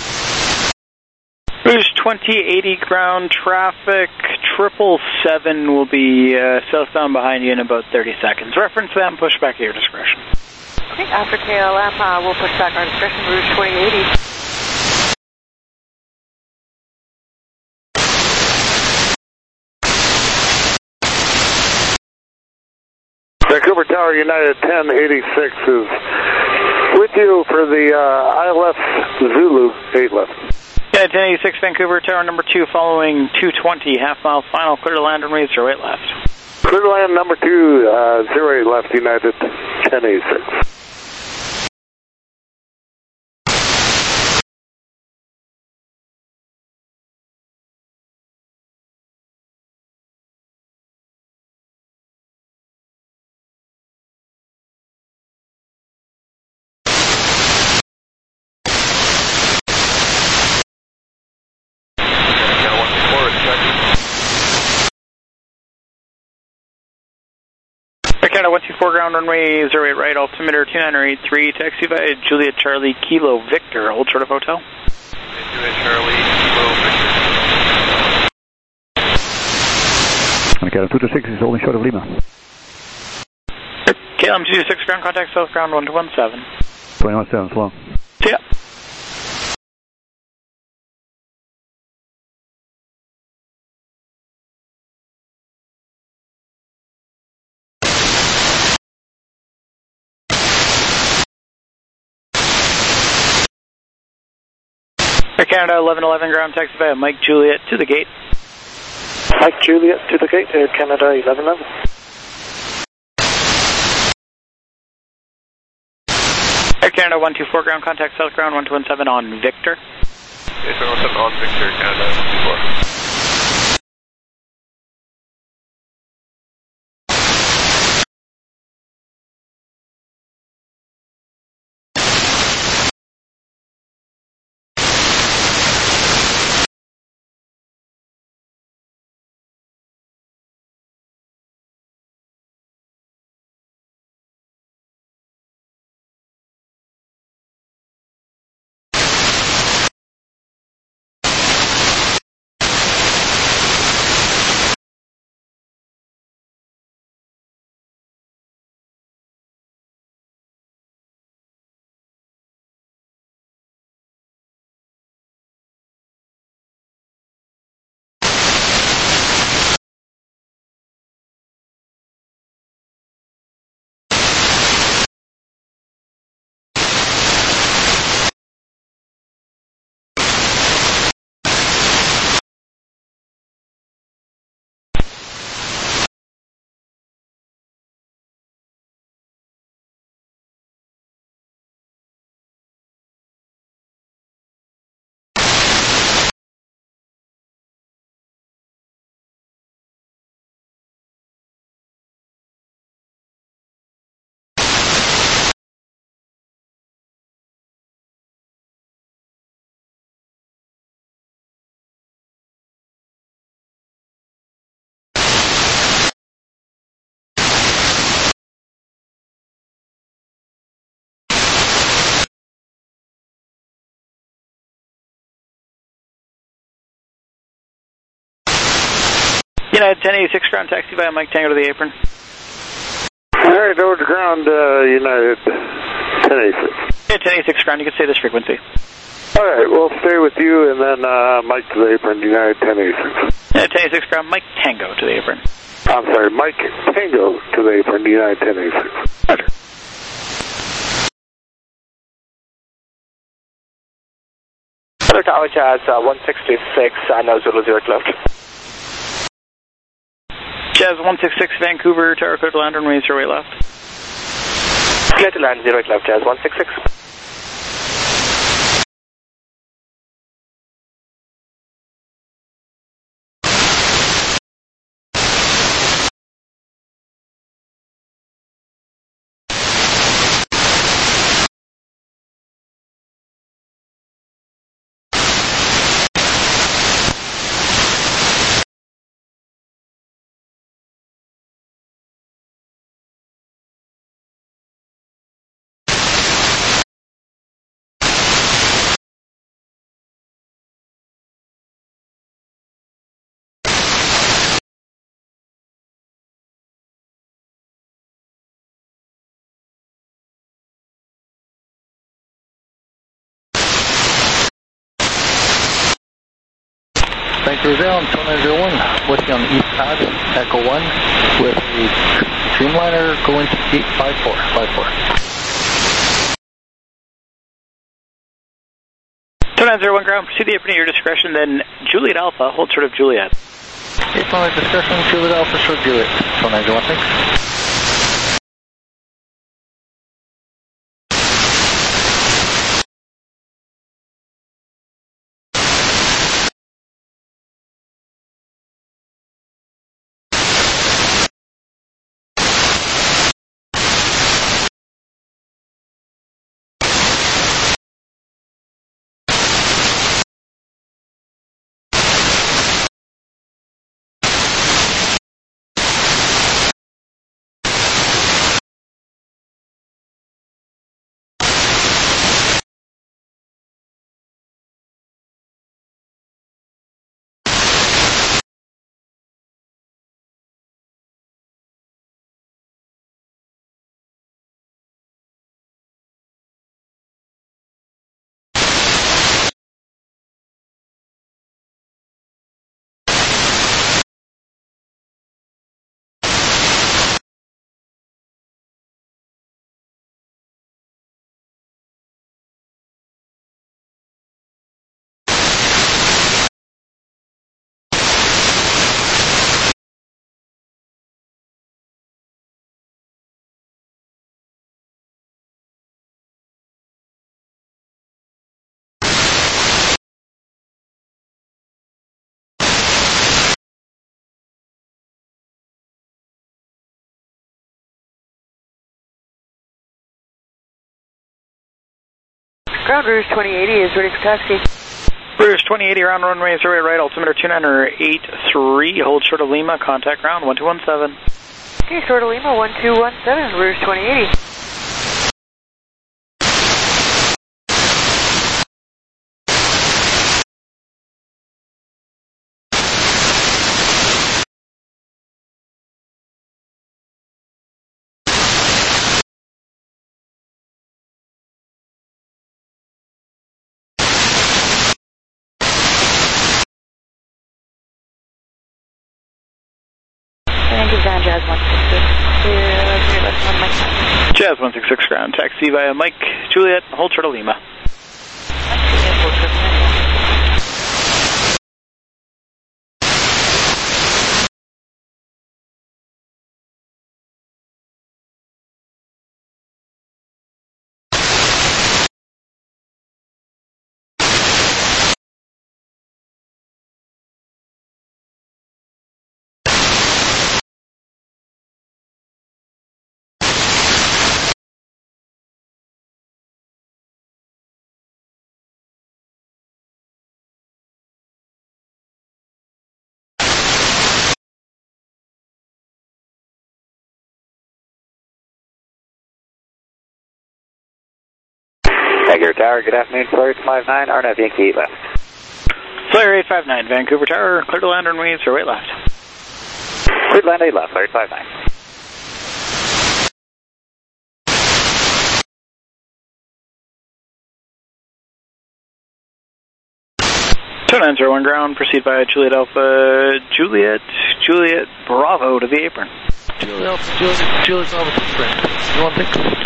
Rouge 2080, ground traffic, 777 will be southbound behind you in about 30 seconds. Reference that and push back at your discretion. Okay, after KLM, we'll push back our discretion, Rouge 2080. Vancouver Tower United 1086 is with you for the ILS Zulu 8 left. Yeah, 1086 Vancouver Tower number 2 following 220, half mile final, clear to land runway 08 left. Clear to land number 2, 08 left United 1086. Canada 124 ground runway 08 right, altimeter 2983, taxi via Juliet Charlie Kilo Victor, hold short of hotel. Juliet Charlie Kilo Victor. KLM 226 is holding short of Lima. KLM 226 ground contact south ground 1217. 217, slow. See ya. Air Canada 1111 ground taxi via Mike Juliet to the gate. Mike Juliet to the gate, Air Canada 1111. Air Canada 124 ground contact south ground 1217 on Victor. 1217 on Victor, Canada 124. United 1086 ground taxi via Mike Tango to the apron. Alright, over to ground, United 1086. Yeah, 1086 ground, you can say this frequency. Alright, we'll stay with you and then Mike to the apron, United 1086. Yeah, 1086 ground, Mike Tango to the apron. I'm sorry, Mike Tango to the apron, United 1086. Roger. Other tower Jazz 166, no Zulu 0 left. Jazz 166 Vancouver, Tower Code land runway 08 left. Clear to land 08 left, Jazz 166. Vancouver ground, 2901, what's on the east pad, Echo 1, with a Dreamliner going to gate 54. 2901 ground, proceed the apron at your discretion, then Juliet Alpha, hold short of Juliet. It's on my discretion, Juliet Alpha, short Juliet, 2901, thanks. Ground Rouge 2080 is ready for taxi. Rouge 2080 around runway 08 right, altimeter 2983, hold short of Lima, contact ground 1217. Okay, short of Lima 1217, Rouge 2080. Thank you, ground Jazz 166. Jazz 166 ground, taxi via Mike Juliet, hold short of Lima. Tiger Tower, good afternoon, Flare 859, RNAV Yankee 8 left. Flare 859, Vancouver Tower, clear to land runway 08 left. Clear to land 8 left, Flare 859. 2901 ground, proceed by Juliet Alpha, Juliet Bravo to the apron. Juliet Alpha, you want to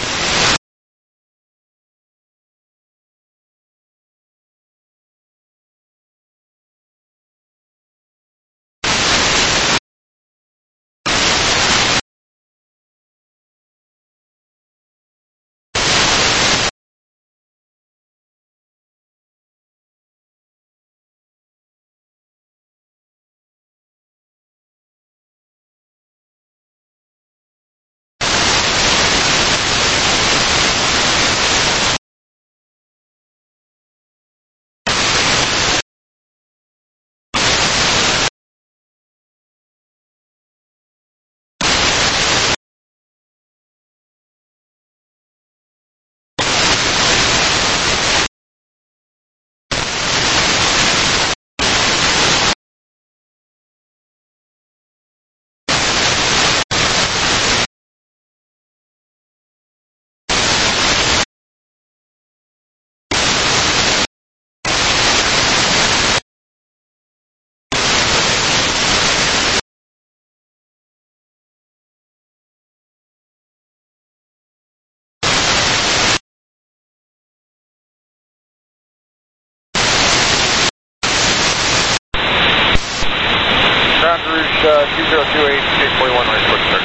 Ground Rouge 2028, 841, right, quick start.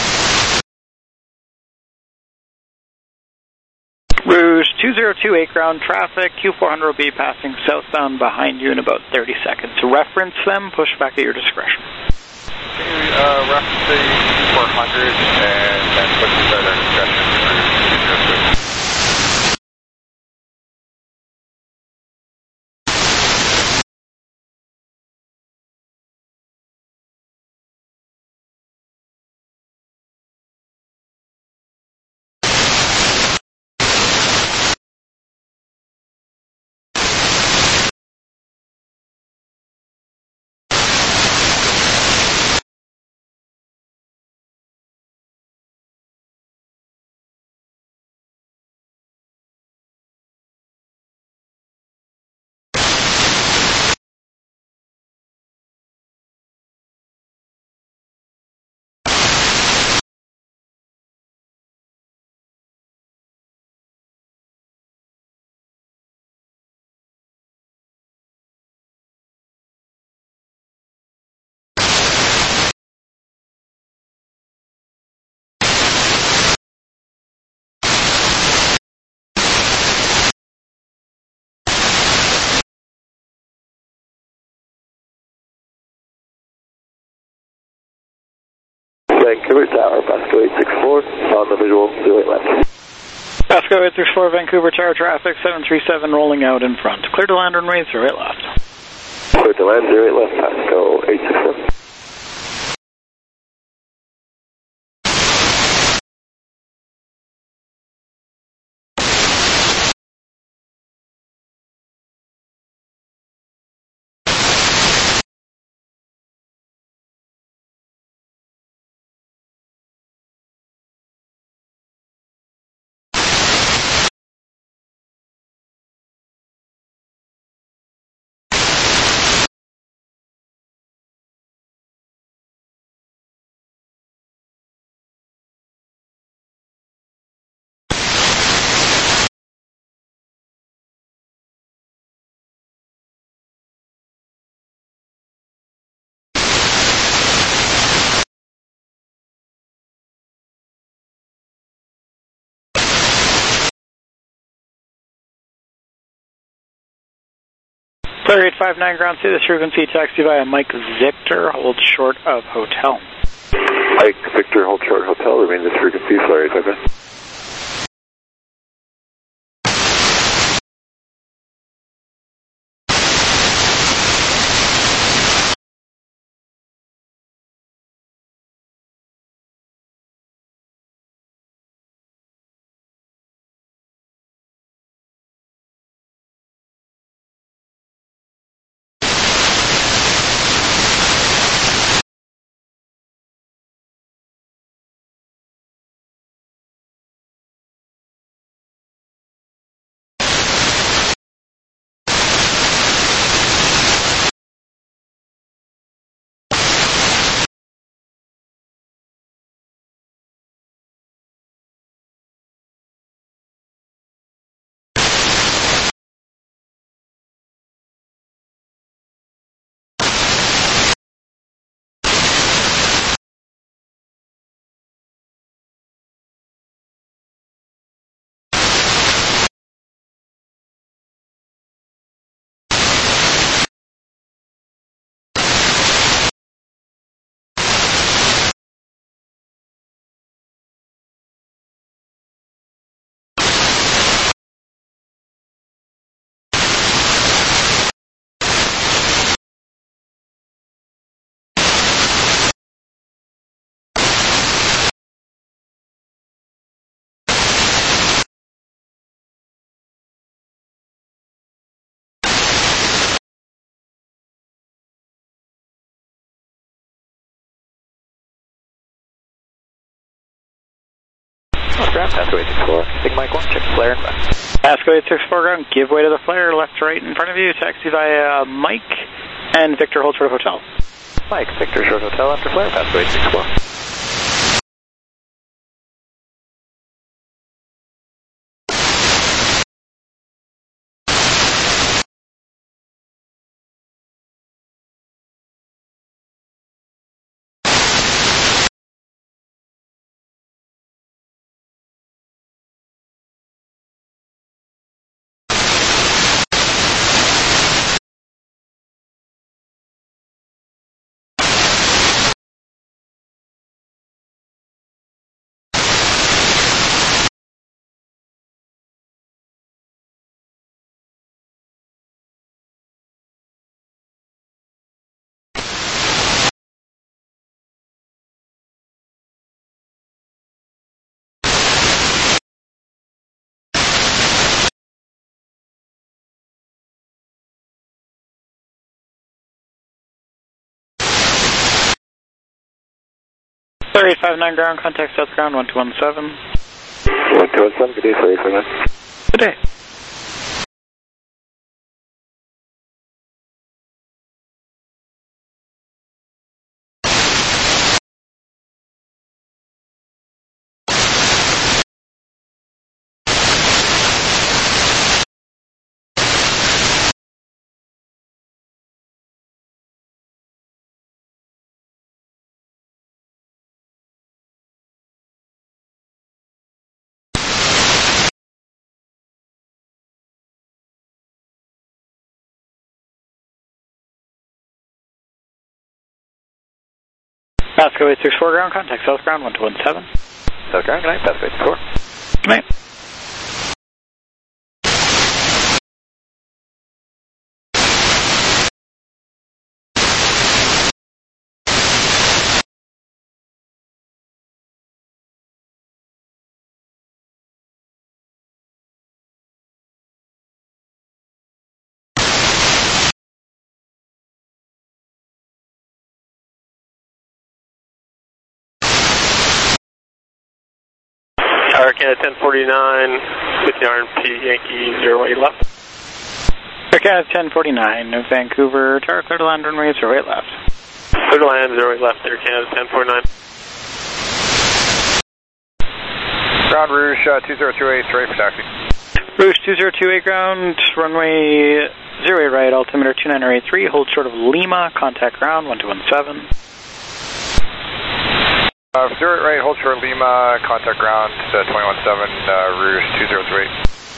Rouge 2028 ground traffic, Q400 will be passing southbound behind you in about 30 seconds. Reference them, push back at your discretion. Okay, reference the Q400 and then push at our discretion for 202. Vancouver Tower, Bosco 864, on the visual, 08 left. Pasco 864, Vancouver Tower traffic, 737 rolling out in front. Clear to land runway 08 left. Clear to land 08 left, Pasco 864. Clear 859 ground, see this frequency, taxi via Mike Victor, hold short of hotel. Mike Victor, hold short hotel, remain this frequency, Flare 859. Ground, Pasco 864. Big Mike 1, check the flare inbound. Pasco 864 ground, give way to the flare, left, right in front of you, taxi via Mike and Victor, hold short of hotel. Mike, Victor, short hotel after flare, Pasco 864. Clear 859 ground, contact south ground 1217. 1217, good day, Flare 859. Good day. Pasco 864 ground, contact south ground 1217. South ground, good night, Pasco 864. Good night. Air Canada 1049 with the RNP Yankee 08 left. Air Canada 1049, Vancouver, Tower, clear to land runway 08 left. Clear to land 08 left, Air Canada 1049. Ground Rouge 2028, ready for taxi. Rouge 2028 ground, runway 08 right, altimeter 2983, hold short of Lima, contact ground 1217. 08 right, hold short of Lima, contact ground 217, Rouge 2028.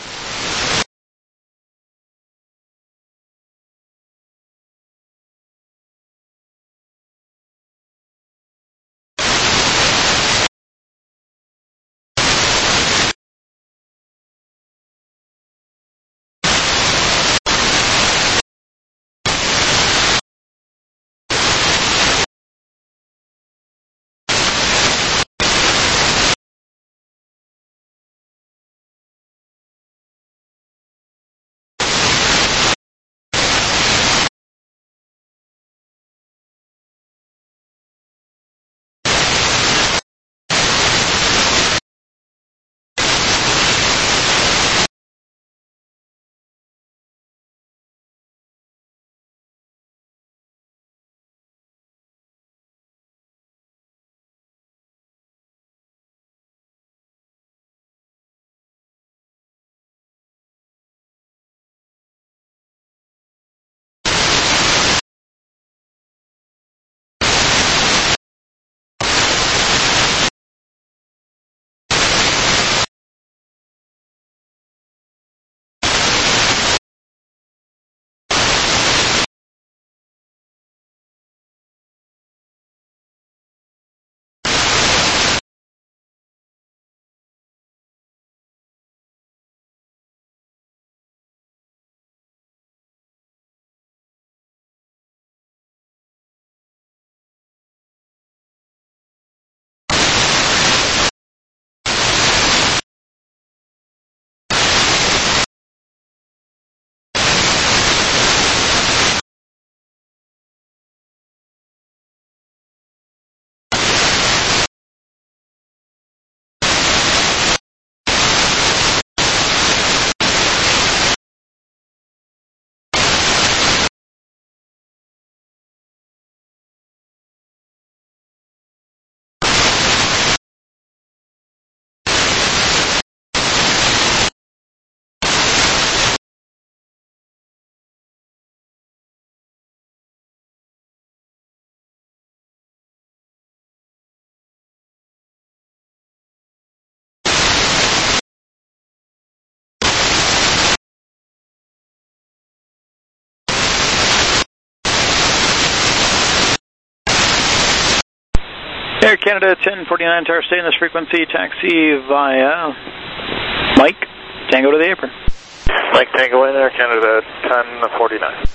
Air Canada 1049, Tower, stay in this frequency, taxi via Mike, Tango to the apron. Mike Tango in, Air Canada 1049.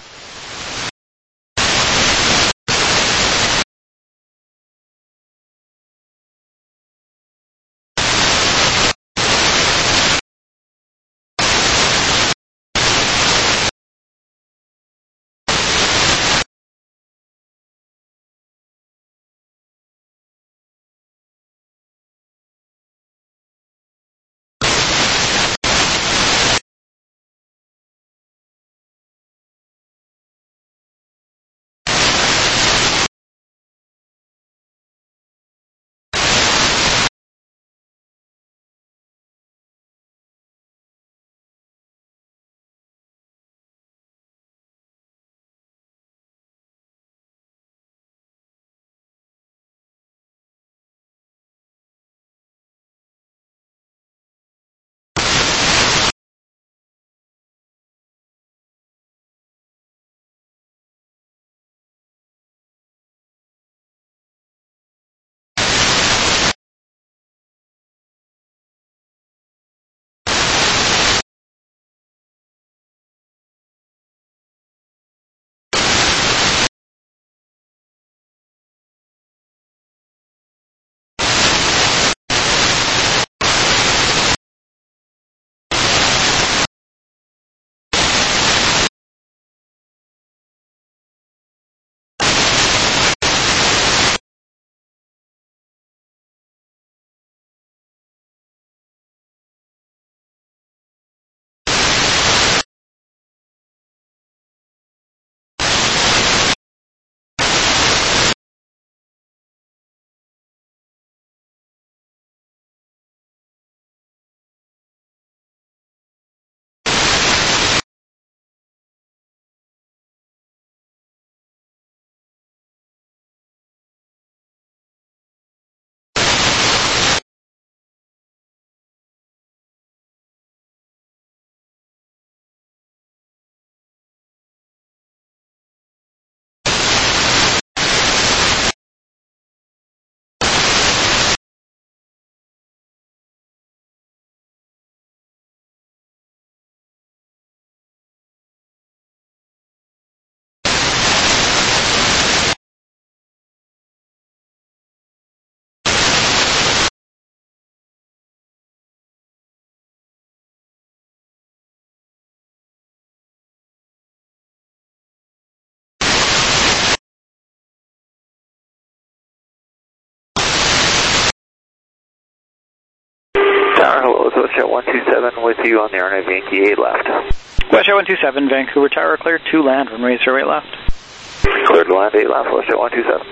Westjet 127 with you on the RNAV Yankee 8 left. Westjet 127, Vancouver Tower, clear to land, runway 08 left. Cleared to land 8 left, Westjet 127.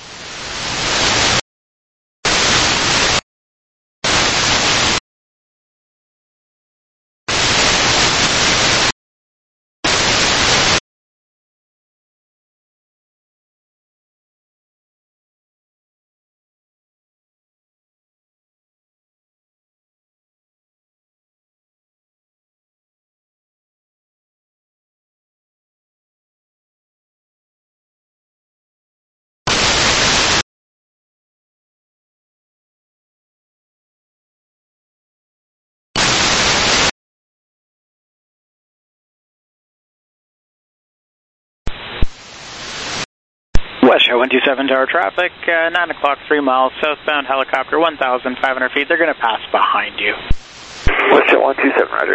Westjet 127 Tower traffic, 9 o'clock, 3 miles, southbound helicopter, 1,500 feet. They're going to pass behind you. Westjet 127, roger.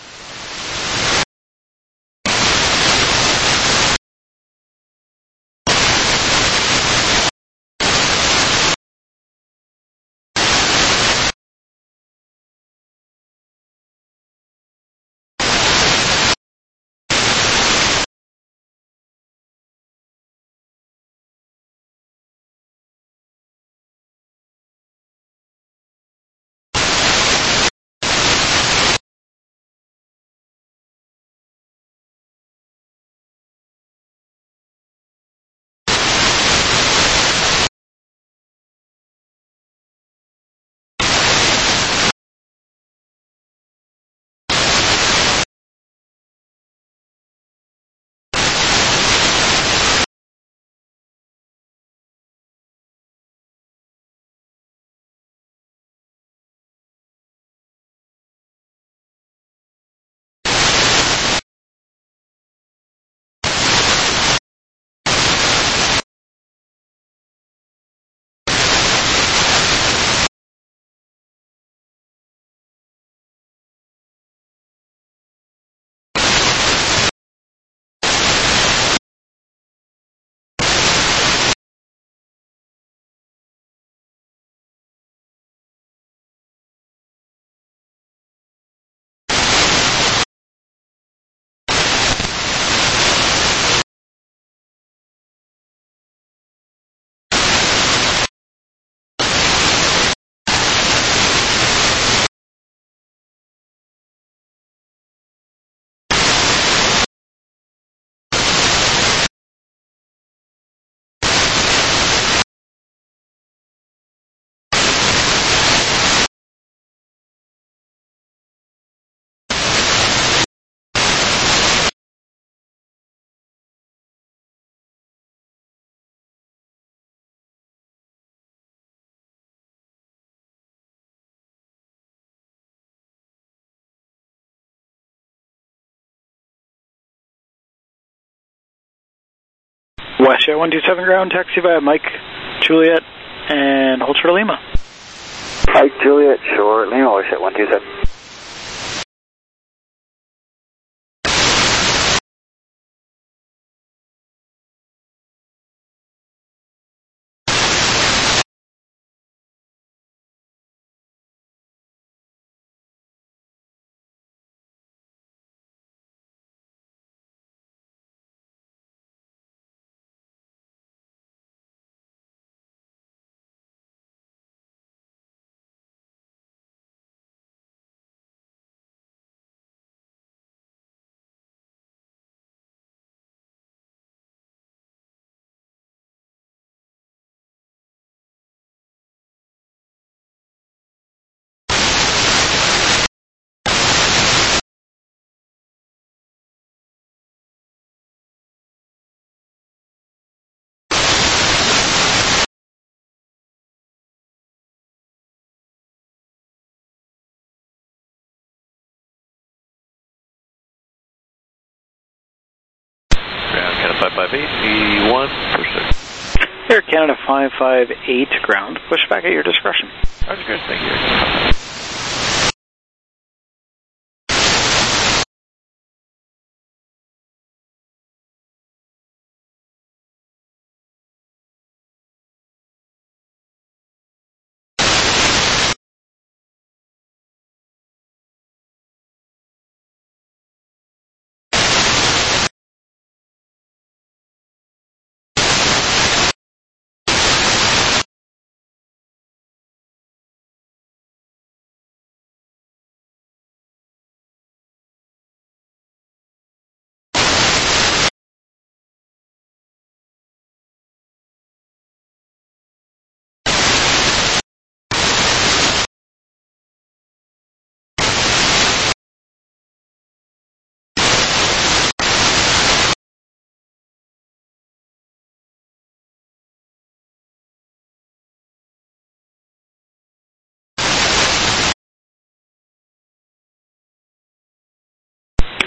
Westjet 127 ground, taxi via Mike, Juliet, and hold short of Lima. Mike, Juliet, short Lima, Westjet 127. Ground Canada 558, C1, push 6. Air Canada 558 ground, push back at your discretion. Roger, guys, thank you.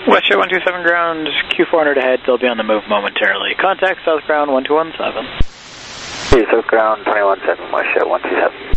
Westjet 127 ground, Q400 ahead, they'll be on the move momentarily. Contact south ground 1217. South ground 217, Westjet 127.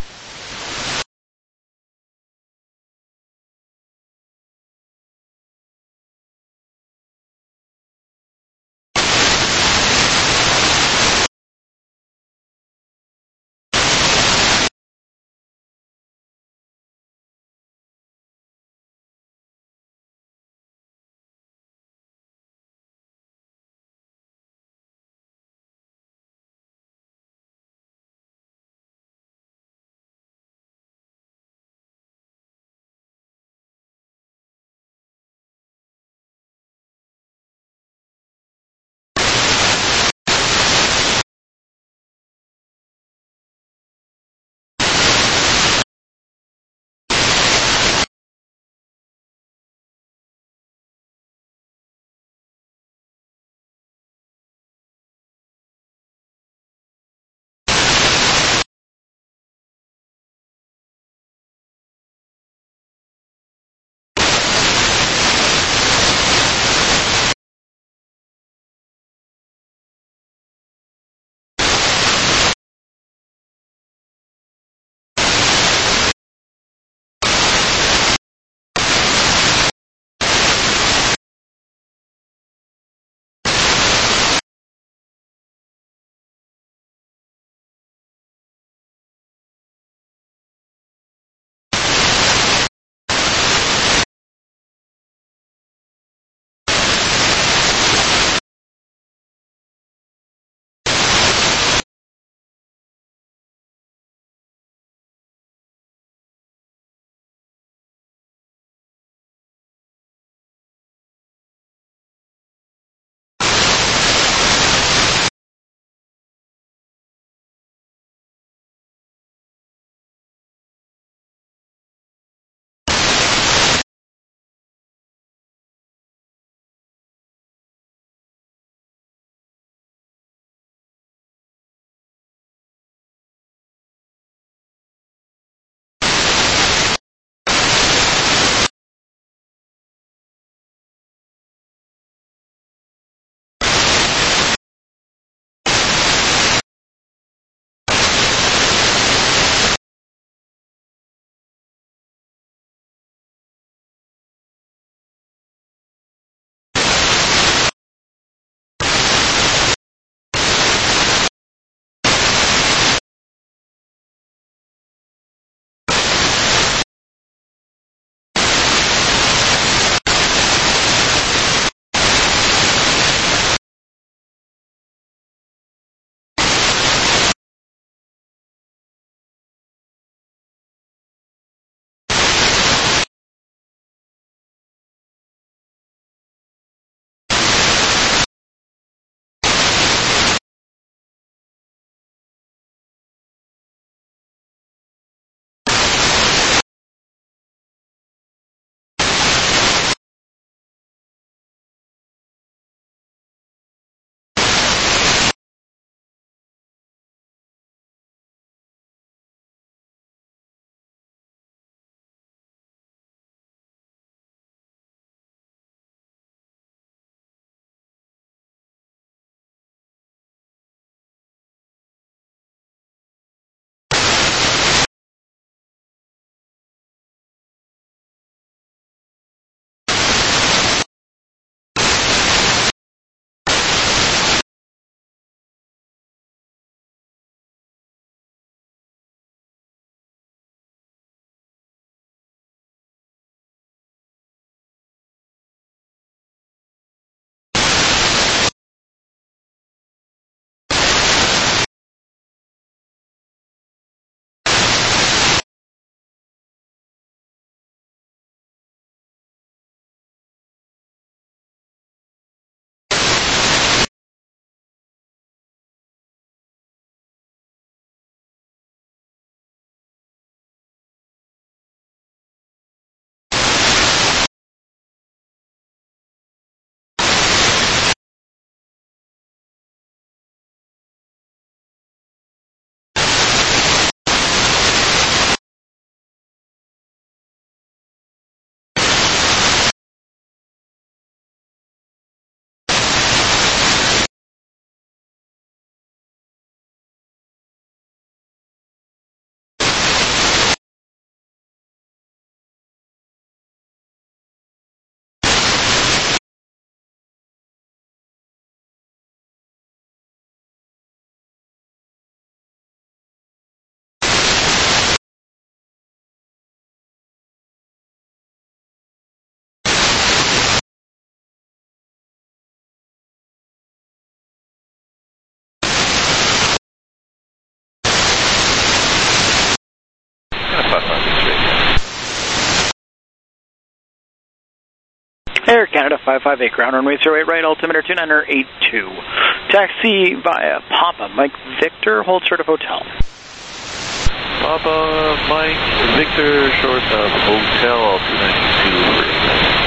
Air Canada 558, ground runway 08 right, altimeter 2982. Taxi via Papa Mike Victor, hold short of hotel. Papa Mike Victor, short of hotel, 292 for 8.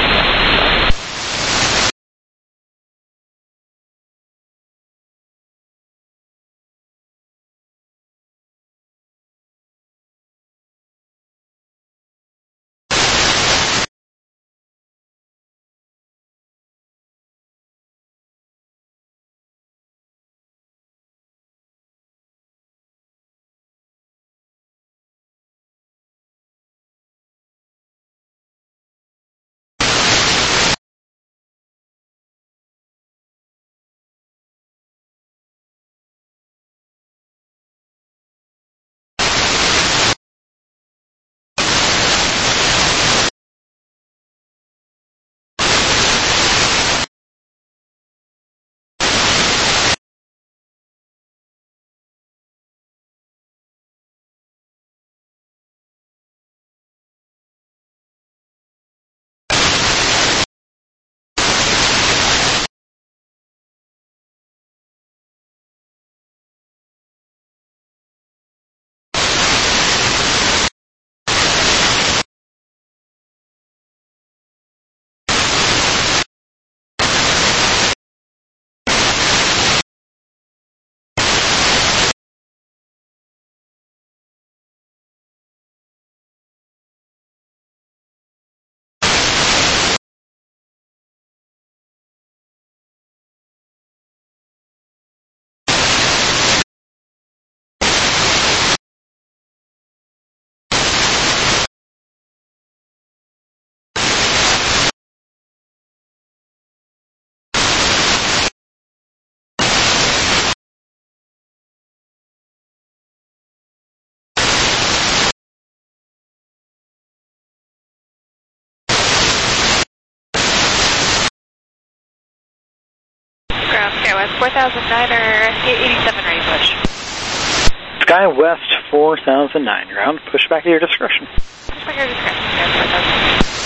SkyWest 4009er 887 ready push. SkyWest 4009, ground, push back at your discretion. Push back at your discretion, 4009.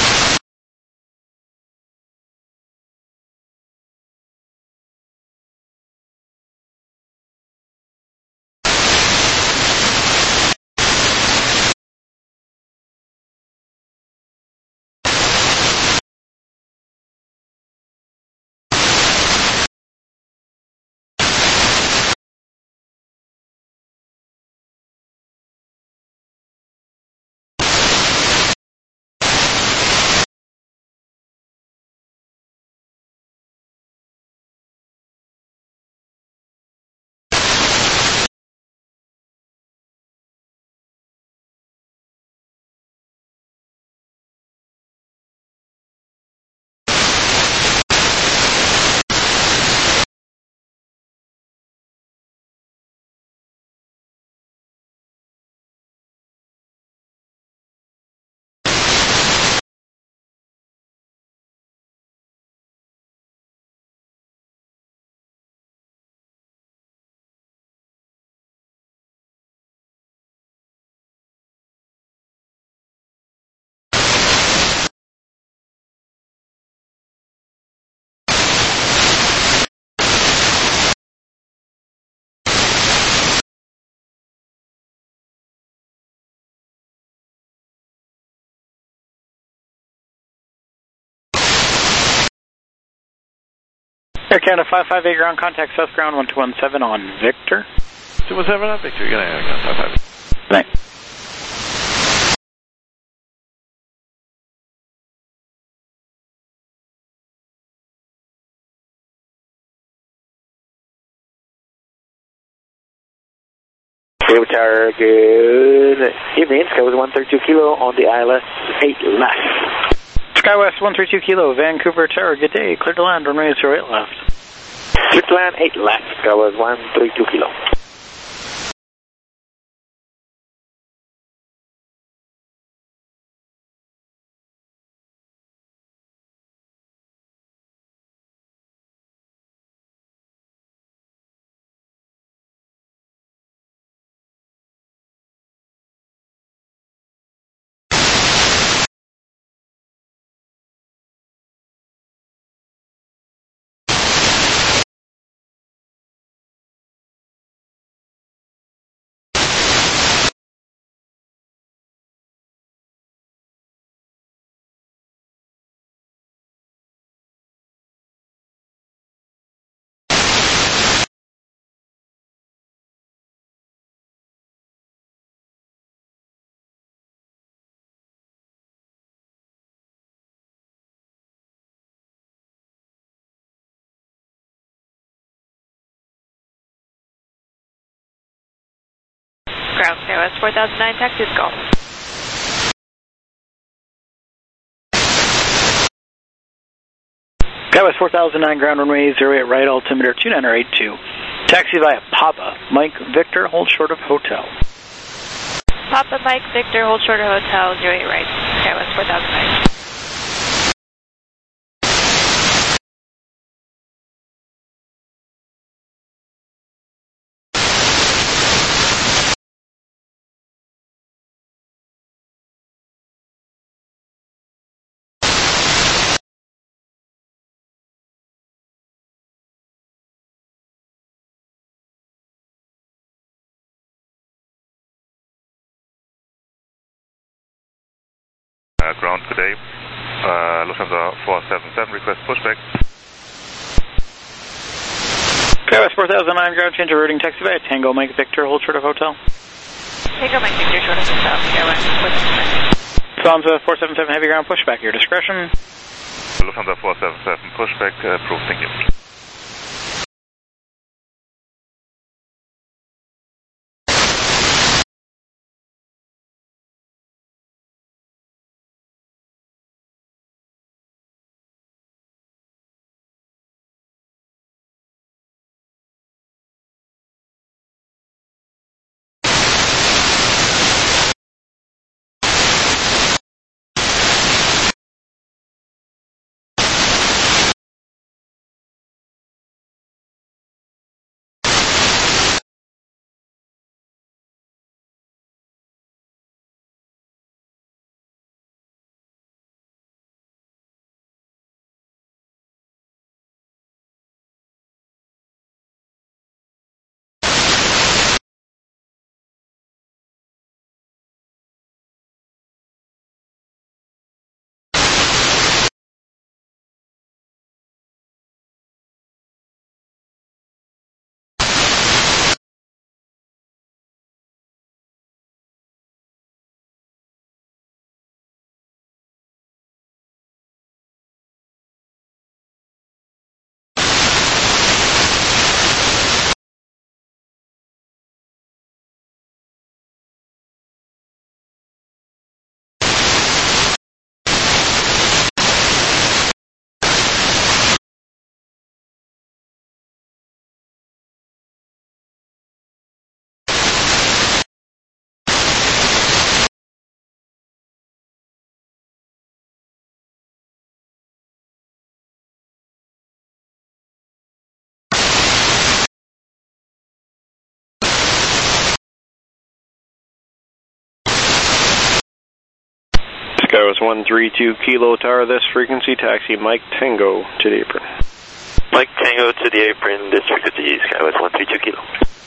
Air Canada 558, ground contact South Ground 1217 on Victor. 217 on Victor, good night, 558. Good night. Cable Tower, good evening. SkyWest 132 Kilo on the ILS 8 left. SkyWest 132 Kilo, Vancouver Tower, good day. Clear to land, runway 08 left. Clear to land 8 left, SkyWest 132 Kilo. Ground KOS 4009, taxi is golf. KOS 4009, ground runway 08 right, altimeter 2982. Taxi via Papa, Mike Victor, hold short of hotel. Papa Mike Victor, hold short of hotel, 08 right, KOS 4009. Ground today, Lufthansa 477, request pushback. KOS 4009, ground change of routing, taxi via Tango Mike Victor, hold short of hotel. Tango Mike Victor, short of hotel, KOS 4009. Lufthansa 477, heavy ground pushback, your discretion. Lufthansa 477, pushback approved, thank you. KOS 132 Kilo Tower, this frequency, taxi Mike Tango to the apron. Mike Tango to the apron, this frequency is KOS 132 Kilo.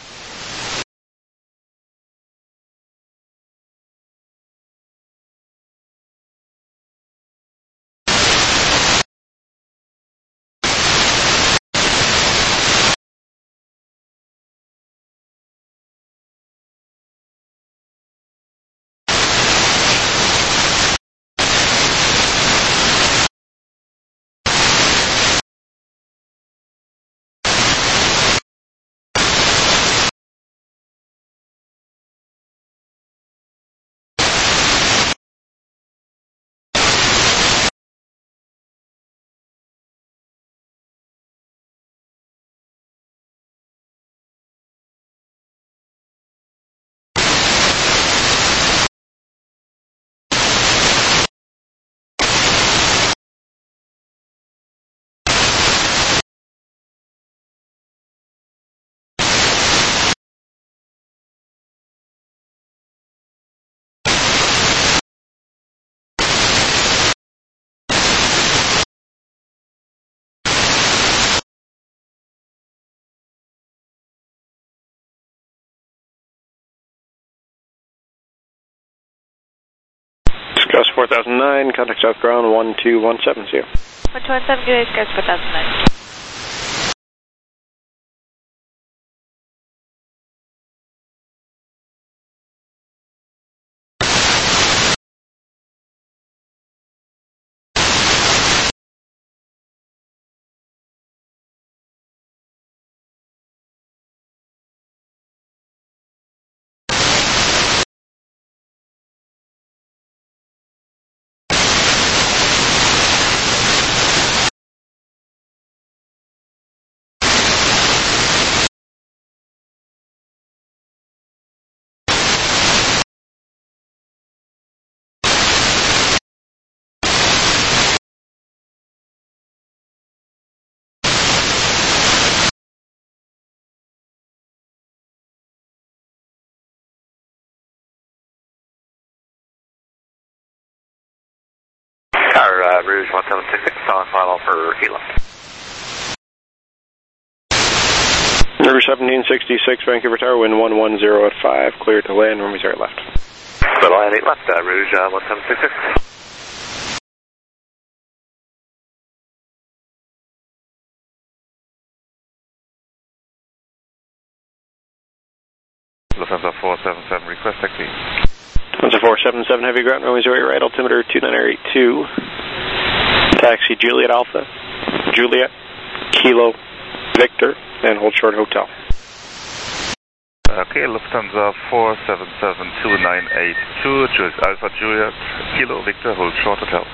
KOS 4009, contact south ground 12170. 12170, good day, KOS 4009. Rouge 1766, on final for 8 left. Rouge 1766, Vancouver Tower, wind 110 at 5, clear to land, runway 0 left. Clear to land 8 left, Rouge 1766. Lufthansa 477, request taxi. Lufthansa 477, heavy ground, runway 0 right, altimeter 29882. Taxi Juliet Alpha, Juliet, Kilo, Victor, and hold short hotel. Okay, Lufthansa 477, 2982, Juliet Alpha, Juliet, Kilo, Victor, hold short hotel.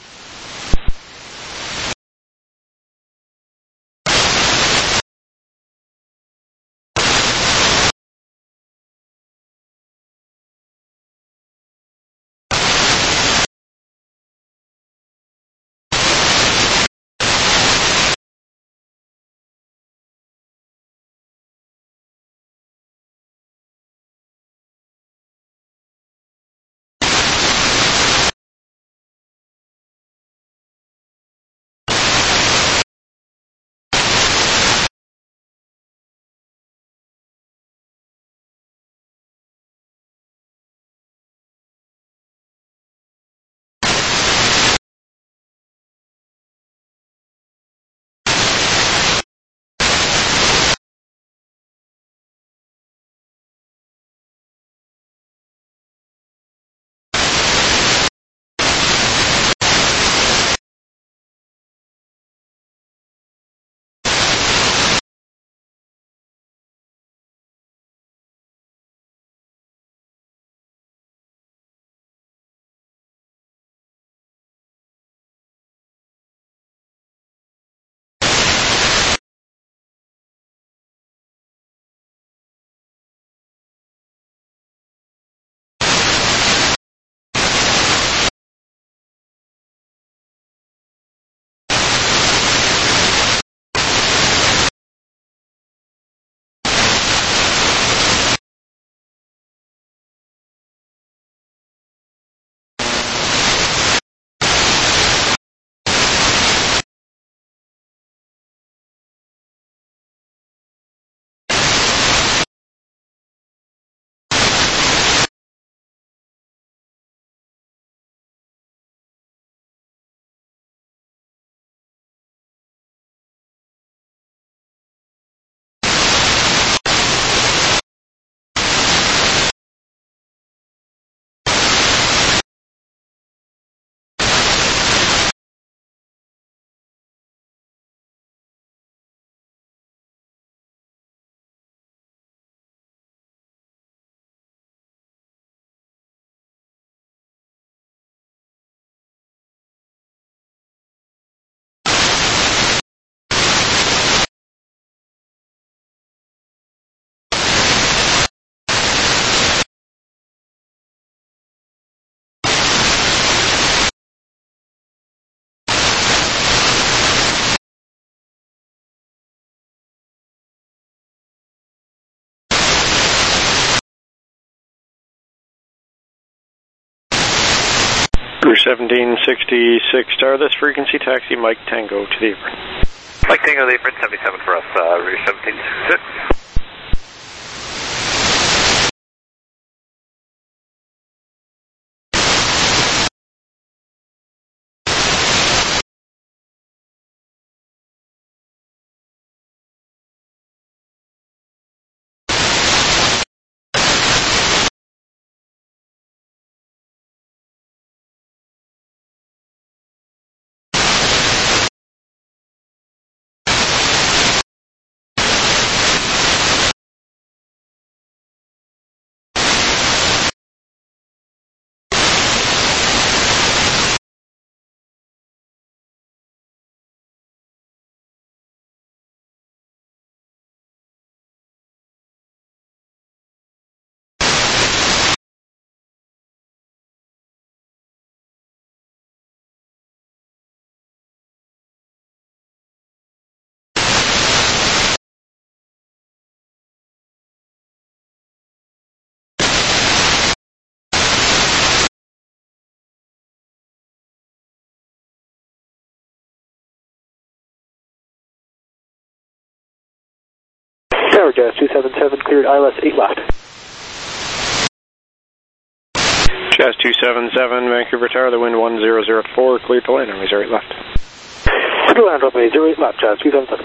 Rouge 1766, star this frequency, taxi Mike Tango to the apron. Mike Tango to the apron, 77 for us, Rouge 1766. Tower, Jazz 277, cleared ILS 8 left. Jazz 277, Vancouver Tower, the wind 1004, cleared to land, runway 08 left. Clear to land, runway 08 left, Jazz 277.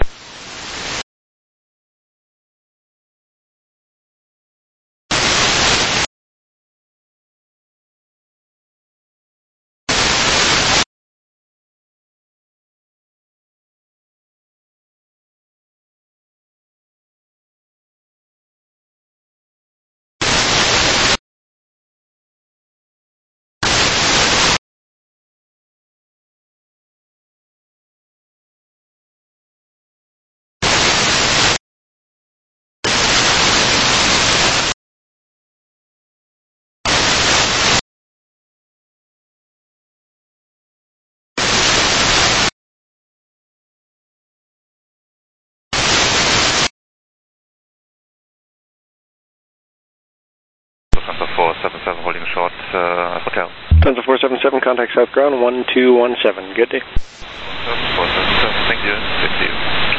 Lufthansa 477 holding short hotel. Lufthansa 477, contact South Ground 1217. Good day. 477, thank you. Good to see you.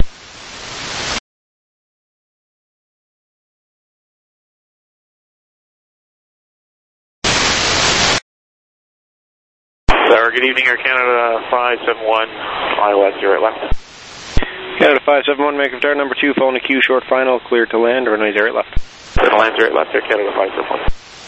Sir, good evening, Air Canada 571, ILS 08 left. Canada 571, Vancouver Tower, number 2, phone to Q, short final, cleared to land, runway 08 left. Clear to land 08 left, Air Canada 571.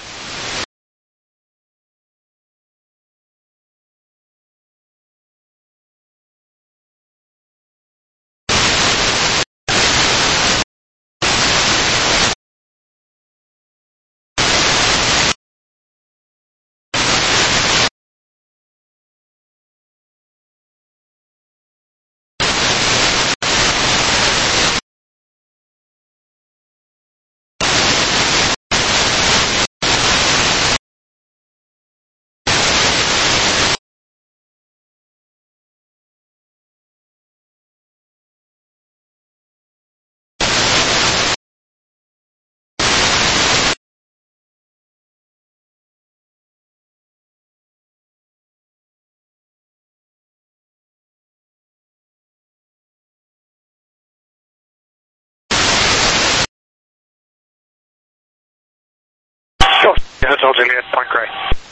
Hotel Juliet, Point Grey.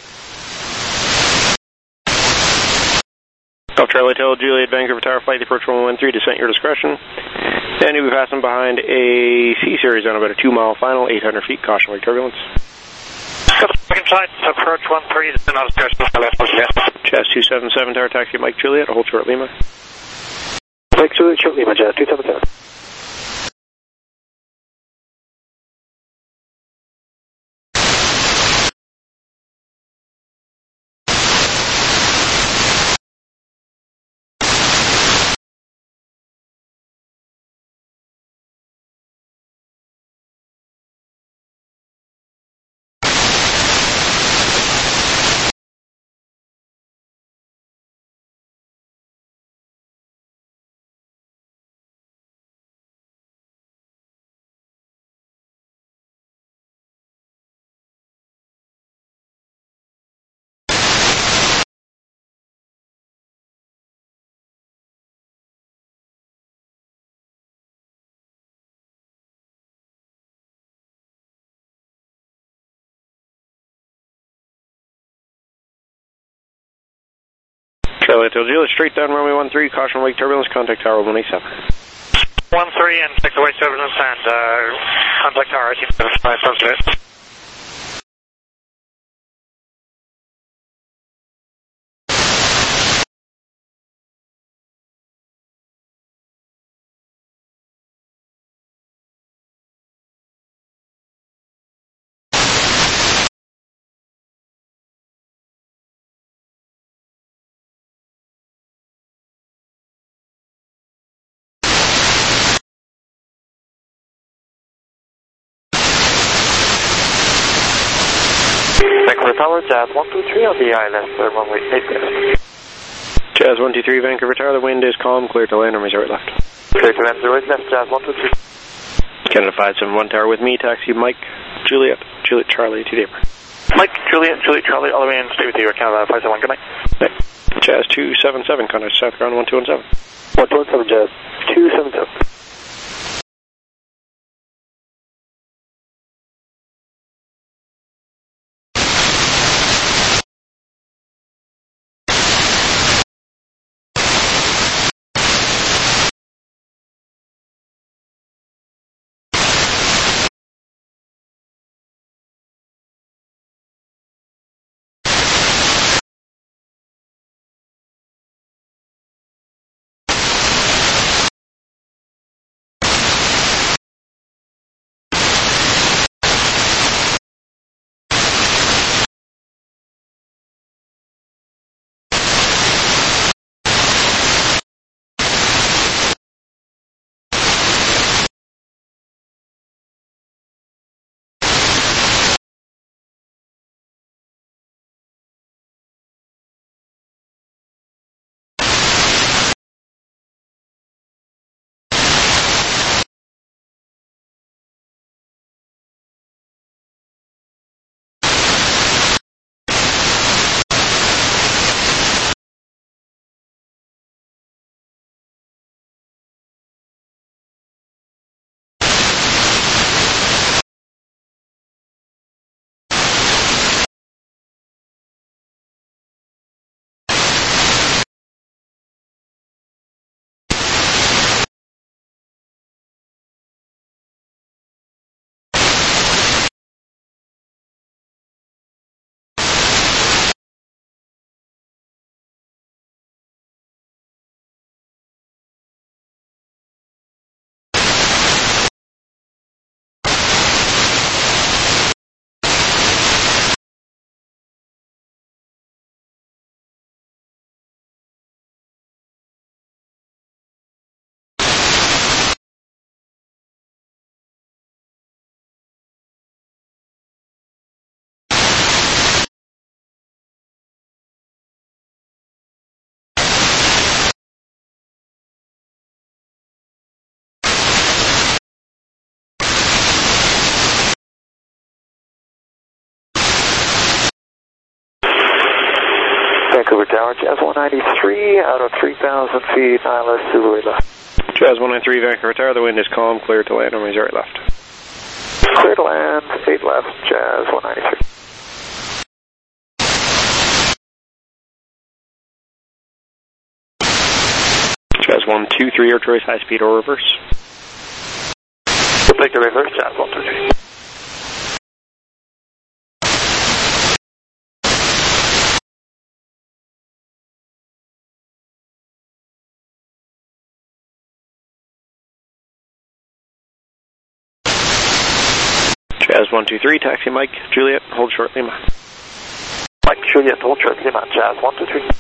Golf Charlie Hotel Juliet, Vancouver Tower, flight approach 113, descent your discretion. And you'll be passing behind a C-Series on about a 2-mile final, 800 feet, caution wake turbulence. Second side, approach 13, descent out of discretion, Jazz 277, Tower taxi Mike Juliet, hold short Lima. Mike Juliet, short Lima, Jazz 277. Charlie Hotel Juliet, straight down runway 13, caution wake turbulence, contact tower 187. 13 and take the wake turbulence and contact tower 1875, Vancouver Tower, Jazz 123 on the ILS, runway 8 left. Jazz 123, Vancouver Tower, the wind is calm, clear to land, runway 08 left. Clear to land 08 left, Jazz 123. Canada 571 Tower with me, taxi Mike Juliet, Juliet Charlie, 2 Damer. Mike Juliet, Juliet Charlie, all the way in, stay with you, Air Canada 571, good night. Jazz 277, contact South Ground 1217. 1217, Jazz 277. Vancouver Tower, Jazz 193 out of 3,000 feet, ILS Zulu 8 left. Jazz 193 Vancouver Tower, the wind is calm, clear to land, runway 08 left. Clear to land, 8 left, Jazz 193. Jazz 123, your choice, high speed or reverse. We'll take the reverse, Jazz 123. Jazz 123, taxi Mike, Juliet, hold short Lima. Mike, Juliet, hold short Lima, Jazz 123.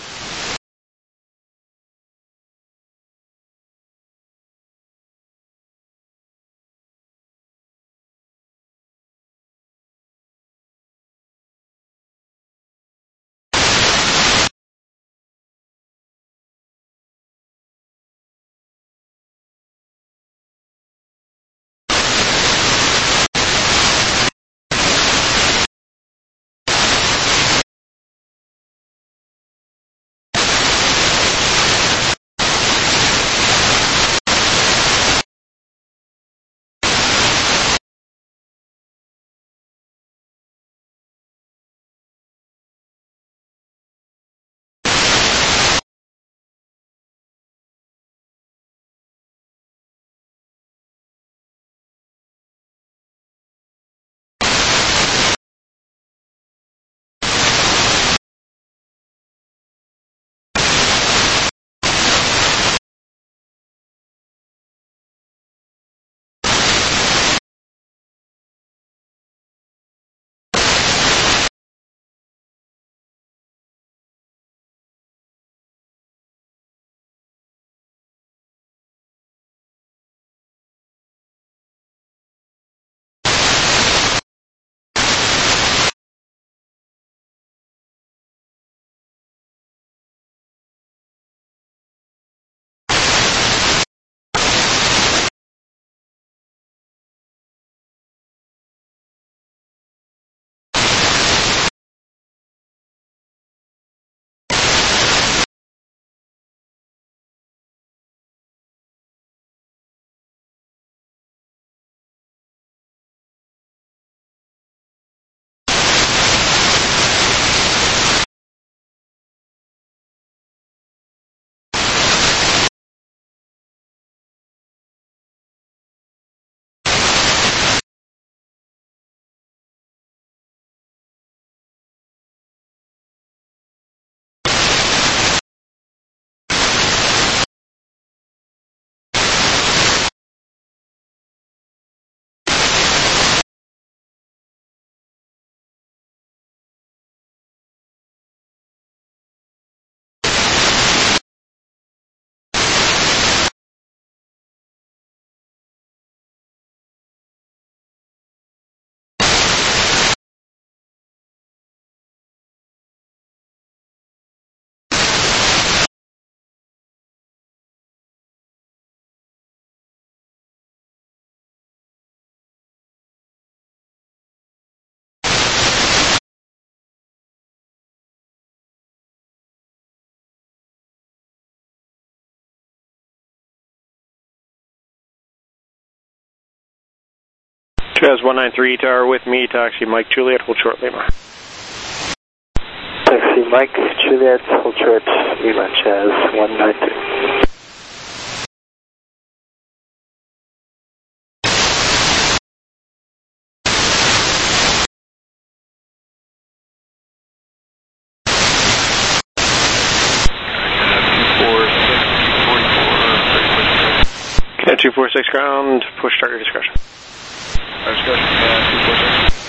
Jazz 193 Tower with me, taxi Mike, Juliet, hold short Lima. Taxi Mike, Juliet, hold short Lima, Jazz 193. At 246 ground, push start your discretion. Our discretion, 246.